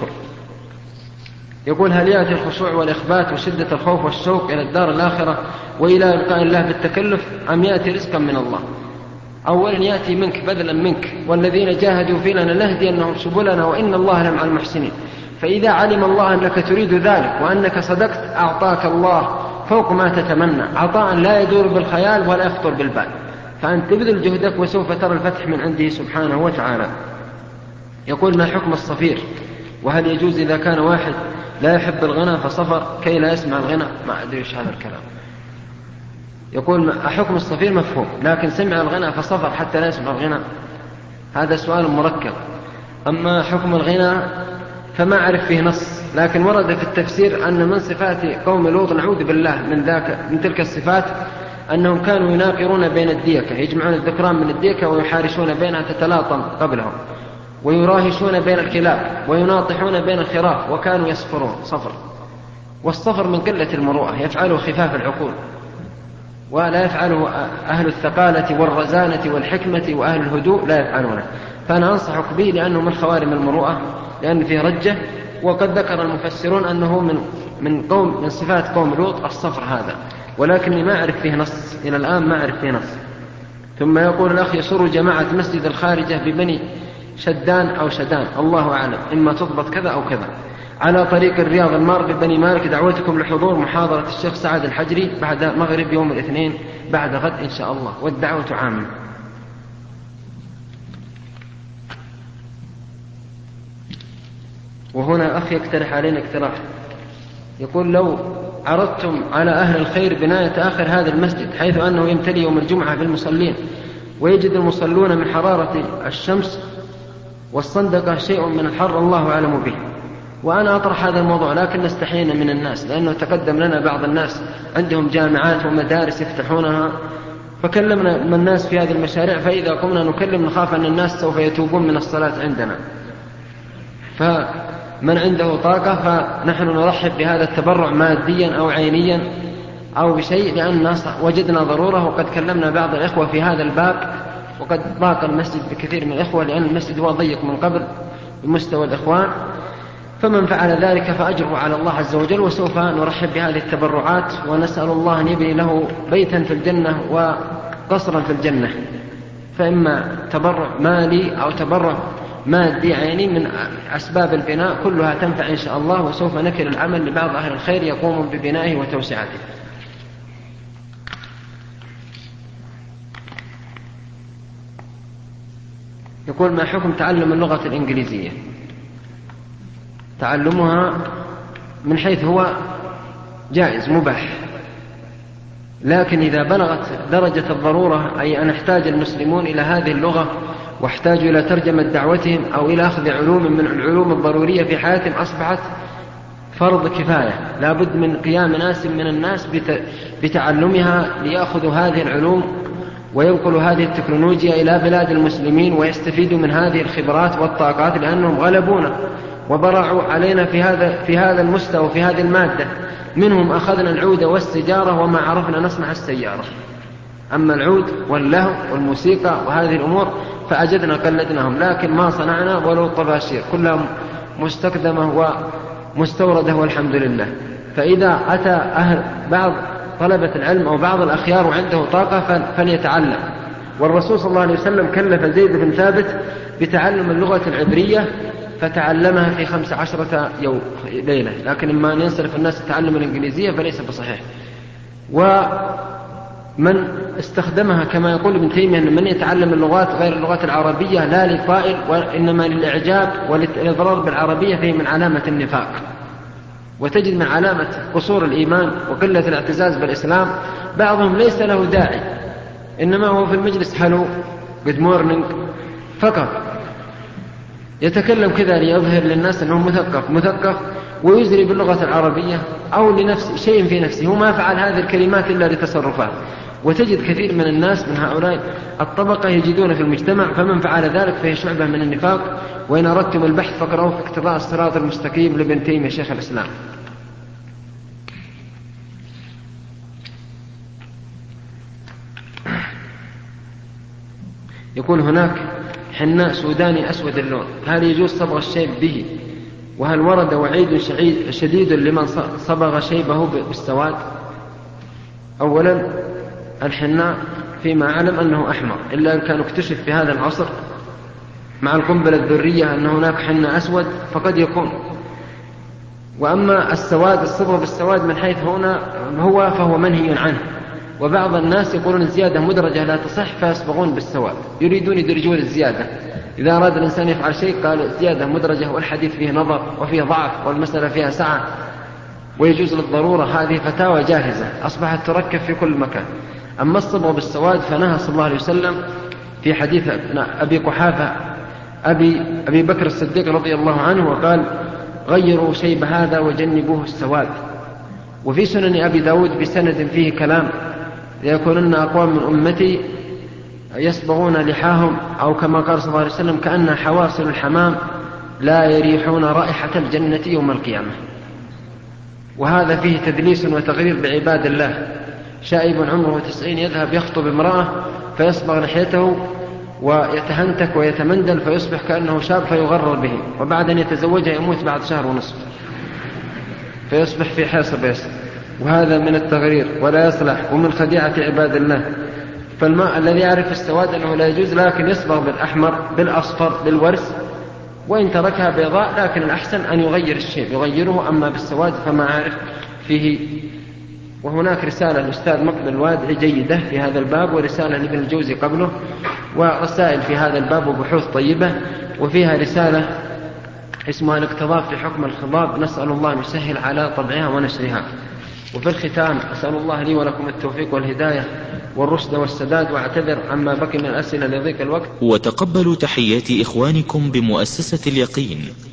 يقول: هل يأتي الخشوع والإخبات وشدة الخوف والشوق إلى الدار الآخرة وإلى لقاء الله بالتكلف، أم يأتي رزقا من الله؟ أولا يأتي منك بذلا منك، والذين جاهدوا فينا لنهدينهم سبلنا وإن الله لمع المحسنين. فإذا علم الله أنك تريد ذلك وأنك صدقت أعطاك الله فوق ما تتمنى، عطاء لا يدور بالخيال ولا يخطر بالبال، فأنت تبذل جهدك وسوف ترى الفتح من عنده سبحانه وتعالى. يقول: ما حكم الصفير؟ وهل يجوز إذا كان واحد لا يحب الغنى فصفر كي لا يسمع الغنى؟ ما أدري إيش هذا الكلام. يقول: حكم الصفير مفهوم، لكن سمع الغنى فصفر حتى لا يسمع الغنى، هذا سؤال مركب. أما حكم الغنى فما أعرف فيه نص، لكن ورد في التفسير أن من صفات قوم لوط نعوذ بالله من ذاك من تلك الصفات أنهم كانوا يناقرون بين الديكة، يجمعون الذكران من الديكة ويحارشون بينها تتلاطم قبلهم، ويراهشون بين الكلاب، ويناطحون بين الخراف، وكانوا يصفرون صفر. والصفر من قلة المروءة، يفعله خفاف العقول، ولا يفعله أهل الثقالة والرزانة والحكمة وأهل الهدوء لا يفعلونه. فأنا أنصحك به لأنه من خوارم المروءة، لأن فيه رجة. وقد ذكر المفسرون أنه من من قوم من صفات قوم لوط الصفر هذا، ولكني ما أعرف فيه نص إلى الآن، ما أعرف فيه نص. ثم يقول الأخ: يسر جماعة مسجد الخارجة ببني شدان أو شدان، الله أعلم، إما تضبط كذا أو كذا، على طريق الرياض المار ببني مالك، دعوتكم لحضور محاضرة الشيخ سعد الحجري بعد مغرب يوم الاثنين بعد غد إن شاء الله، والدعوة عامة. وهنا أخ يقترح علينا اقتراح، يقول: لو عرضتم على أهل الخير بناية آخر هذا المسجد حيث أنه يمتلي يوم الجمعة بالمصلين، ويجد المصلون من حرارة الشمس والصندقة شيء من الحر الله أعلم به، وأنا أطرح هذا الموضوع لكن نستحينا من الناس، لأنه تقدم لنا بعض الناس عندهم جامعات ومدارس يفتحونها، فكلمنا من الناس في هذه المشاريع، فإذا قمنا نكلم نخاف أن الناس سوف يتوبون من الصلاة عندنا. فمن عنده طاقة فنحن نرحب بهذا التبرع ماديا أو عينيا أو بشيء، لأن وجدنا ضرورة، وقد كلمنا بعض الإخوة في هذا الباب، وقد ضاق المسجد بكثير من الإخوة، لأن المسجد هو ضيق من قبل بمستوى الإخوان. فمن فعل ذلك فأجره على الله عز وجل، وسوف نرحب بهذه التبرعات، ونسأل الله أن يبني له بيتا في الجنة وقصرا في الجنة. فإما تبرع مالي أو تبرع مادي عيني من أسباب البناء كلها تنفع إن شاء الله، وسوف نكل العمل لبعض أهل الخير يقومون ببنائه وتوسعته. يقول: ما حكم تعلم اللغة الإنجليزية؟ تعلمها من حيث هو جائز مباح، لكن إذا بلغت درجة الضرورة، أي أن احتاج المسلمون إلى هذه اللغة واحتاجوا إلى ترجمة دعوتهم أو إلى أخذ علوم من العلوم الضرورية في حياتهم، أصبحت فرض كفاية، لا بد من قيام ناس من الناس بتعلمها ليأخذوا هذه العلوم وينقلوا هذه التكنولوجيا إلى بلاد المسلمين ويستفيدوا من هذه الخبرات والطاقات، لأنهم غلبونا وبرعوا علينا في هذا في هذا المستوى في هذه المادة. منهم أخذنا العود والسجارة وما عرفنا نصنع السيارة، أما العود واللهو والموسيقى وهذه الأمور فأجدنا قلدناهم، لكن ما صنعنا ولو الطباشير كلها مستخدمة ومستوردة والحمد لله. فإذا أتى أهل بعض طلبة العلم أو بعض الأخيار وعنده طاقة فليتعلم. والرسول صلى الله عليه وسلم كلف زيد بن ثابت بتعلم اللغة العبرية فتعلمها في خمس عشرة يوم ليلة، لكن إما أن ينصرف الناس تتعلم الإنجليزية فليس بصحيح. ومن استخدمها كما يقول ابن تيمية أن من يتعلم اللغات غير اللغات العربية لا للطائل وإنما للإعجاب والإضرار بالعربية فيه من علامة النفاق، وتجد من علامة قصور الإيمان وقلة الاعتزاز بالإسلام بعضهم ليس له داعي، إنما هو في المجلس هلو good morning فقط يتكلم كذا ليظهر للناس أنه مثقف مثقف ويزري باللغة العربية أو لنفس شيء في نفسه، هو ما فعل هذه الكلمات إلا لتصرفات. وتجد كثير من الناس من هؤلاء الطبقة يجدون في المجتمع، فمن فعل ذلك فهي شعبة من النفاق. وإن أردتم البحث فاقرأوا في اقتضاء الصراط المستقيم لابن تيمية شيخ الإسلام. يكون هناك حناء سوداني أسود اللون، هل يجوز صبغ الشيب به؟ وهل ورد وعيد شديد لمن صبغ شيبه بالسواد؟ أولا الحناء فيما أعلم أنه أحمر، إلا أن كان اكتشف في هذا العصر مع القنبلة الذرية أن هناك حناء أسود، فقد يكون. وأما السواد الصبغ بالسواد من حيث هنا هو فهو منهي عنه. وبعض الناس يقولون الزيادة مدرجة لا تصح فيصبغون بالسواد، يريدون يدرجون الزيادة. إذا أراد الإنسان يفعل شيء قال الزيادة مدرجة والحديث فيه نظر وفيه ضعف والمسألة فيها سعة ويجوز للضرورة، هذه فتاوى جاهزة أصبحت تركب في كل مكان. أما الصبغ بالسواد فنهى صلى الله عليه وسلم في حديث أبي قحافة أبي, أبي بكر الصديق رضي الله عنه وقال غيروا شيب هذا وجنبوه السواد. وفي سنن أبي داود بسند فيه كلام ليكونن أقوام من أمتي يصبغون لحاهم أو كما قال صلى الله عليه وسلم كأنها حواصل الحمام لا يريحون رائحة الجنة يوم القيامة. وهذا فيه تدليس وتغرير بعباد الله. شائب عمره تسعين يذهب يخطب امرأة فيصبغ لحيته ويتهنتك ويتمندل فيصبح كأنه شاب فيغرر به، وبعد أن يتزوجها يموت بعد شهر ونصف فيصبح في حاصر بيصر. وهذا من التغرير ولا يصلح ومن خديعة عباد الله. فالماء الذي يعرف السواد أنه لا يجوز لكن يصبغ بالأحمر بالأصفر بالورس، وإن تركها بيضاء لكن الأحسن أن يغير الشيء يغيره. أما بالسواد فما عارف فيه. وهناك رسالة الأستاذ مقبل الوادعي جيدة في هذا الباب، ورسالة لابن الجوزي قبله، ورسائل في هذا الباب وبحوث طيبة. وفيها رسالة اسمها الاقتضاء في حكم الخضاب، نسأل الله أن يسهل على طبعها ونشرها. وفي الختام أسأل الله لي ولكم التوفيق والهداية والرشد والسداد، واعتذر عما بقي من الأسئلة لضيق الوقت. وتقبلوا تحيات إخوانكم بمؤسسة اليقين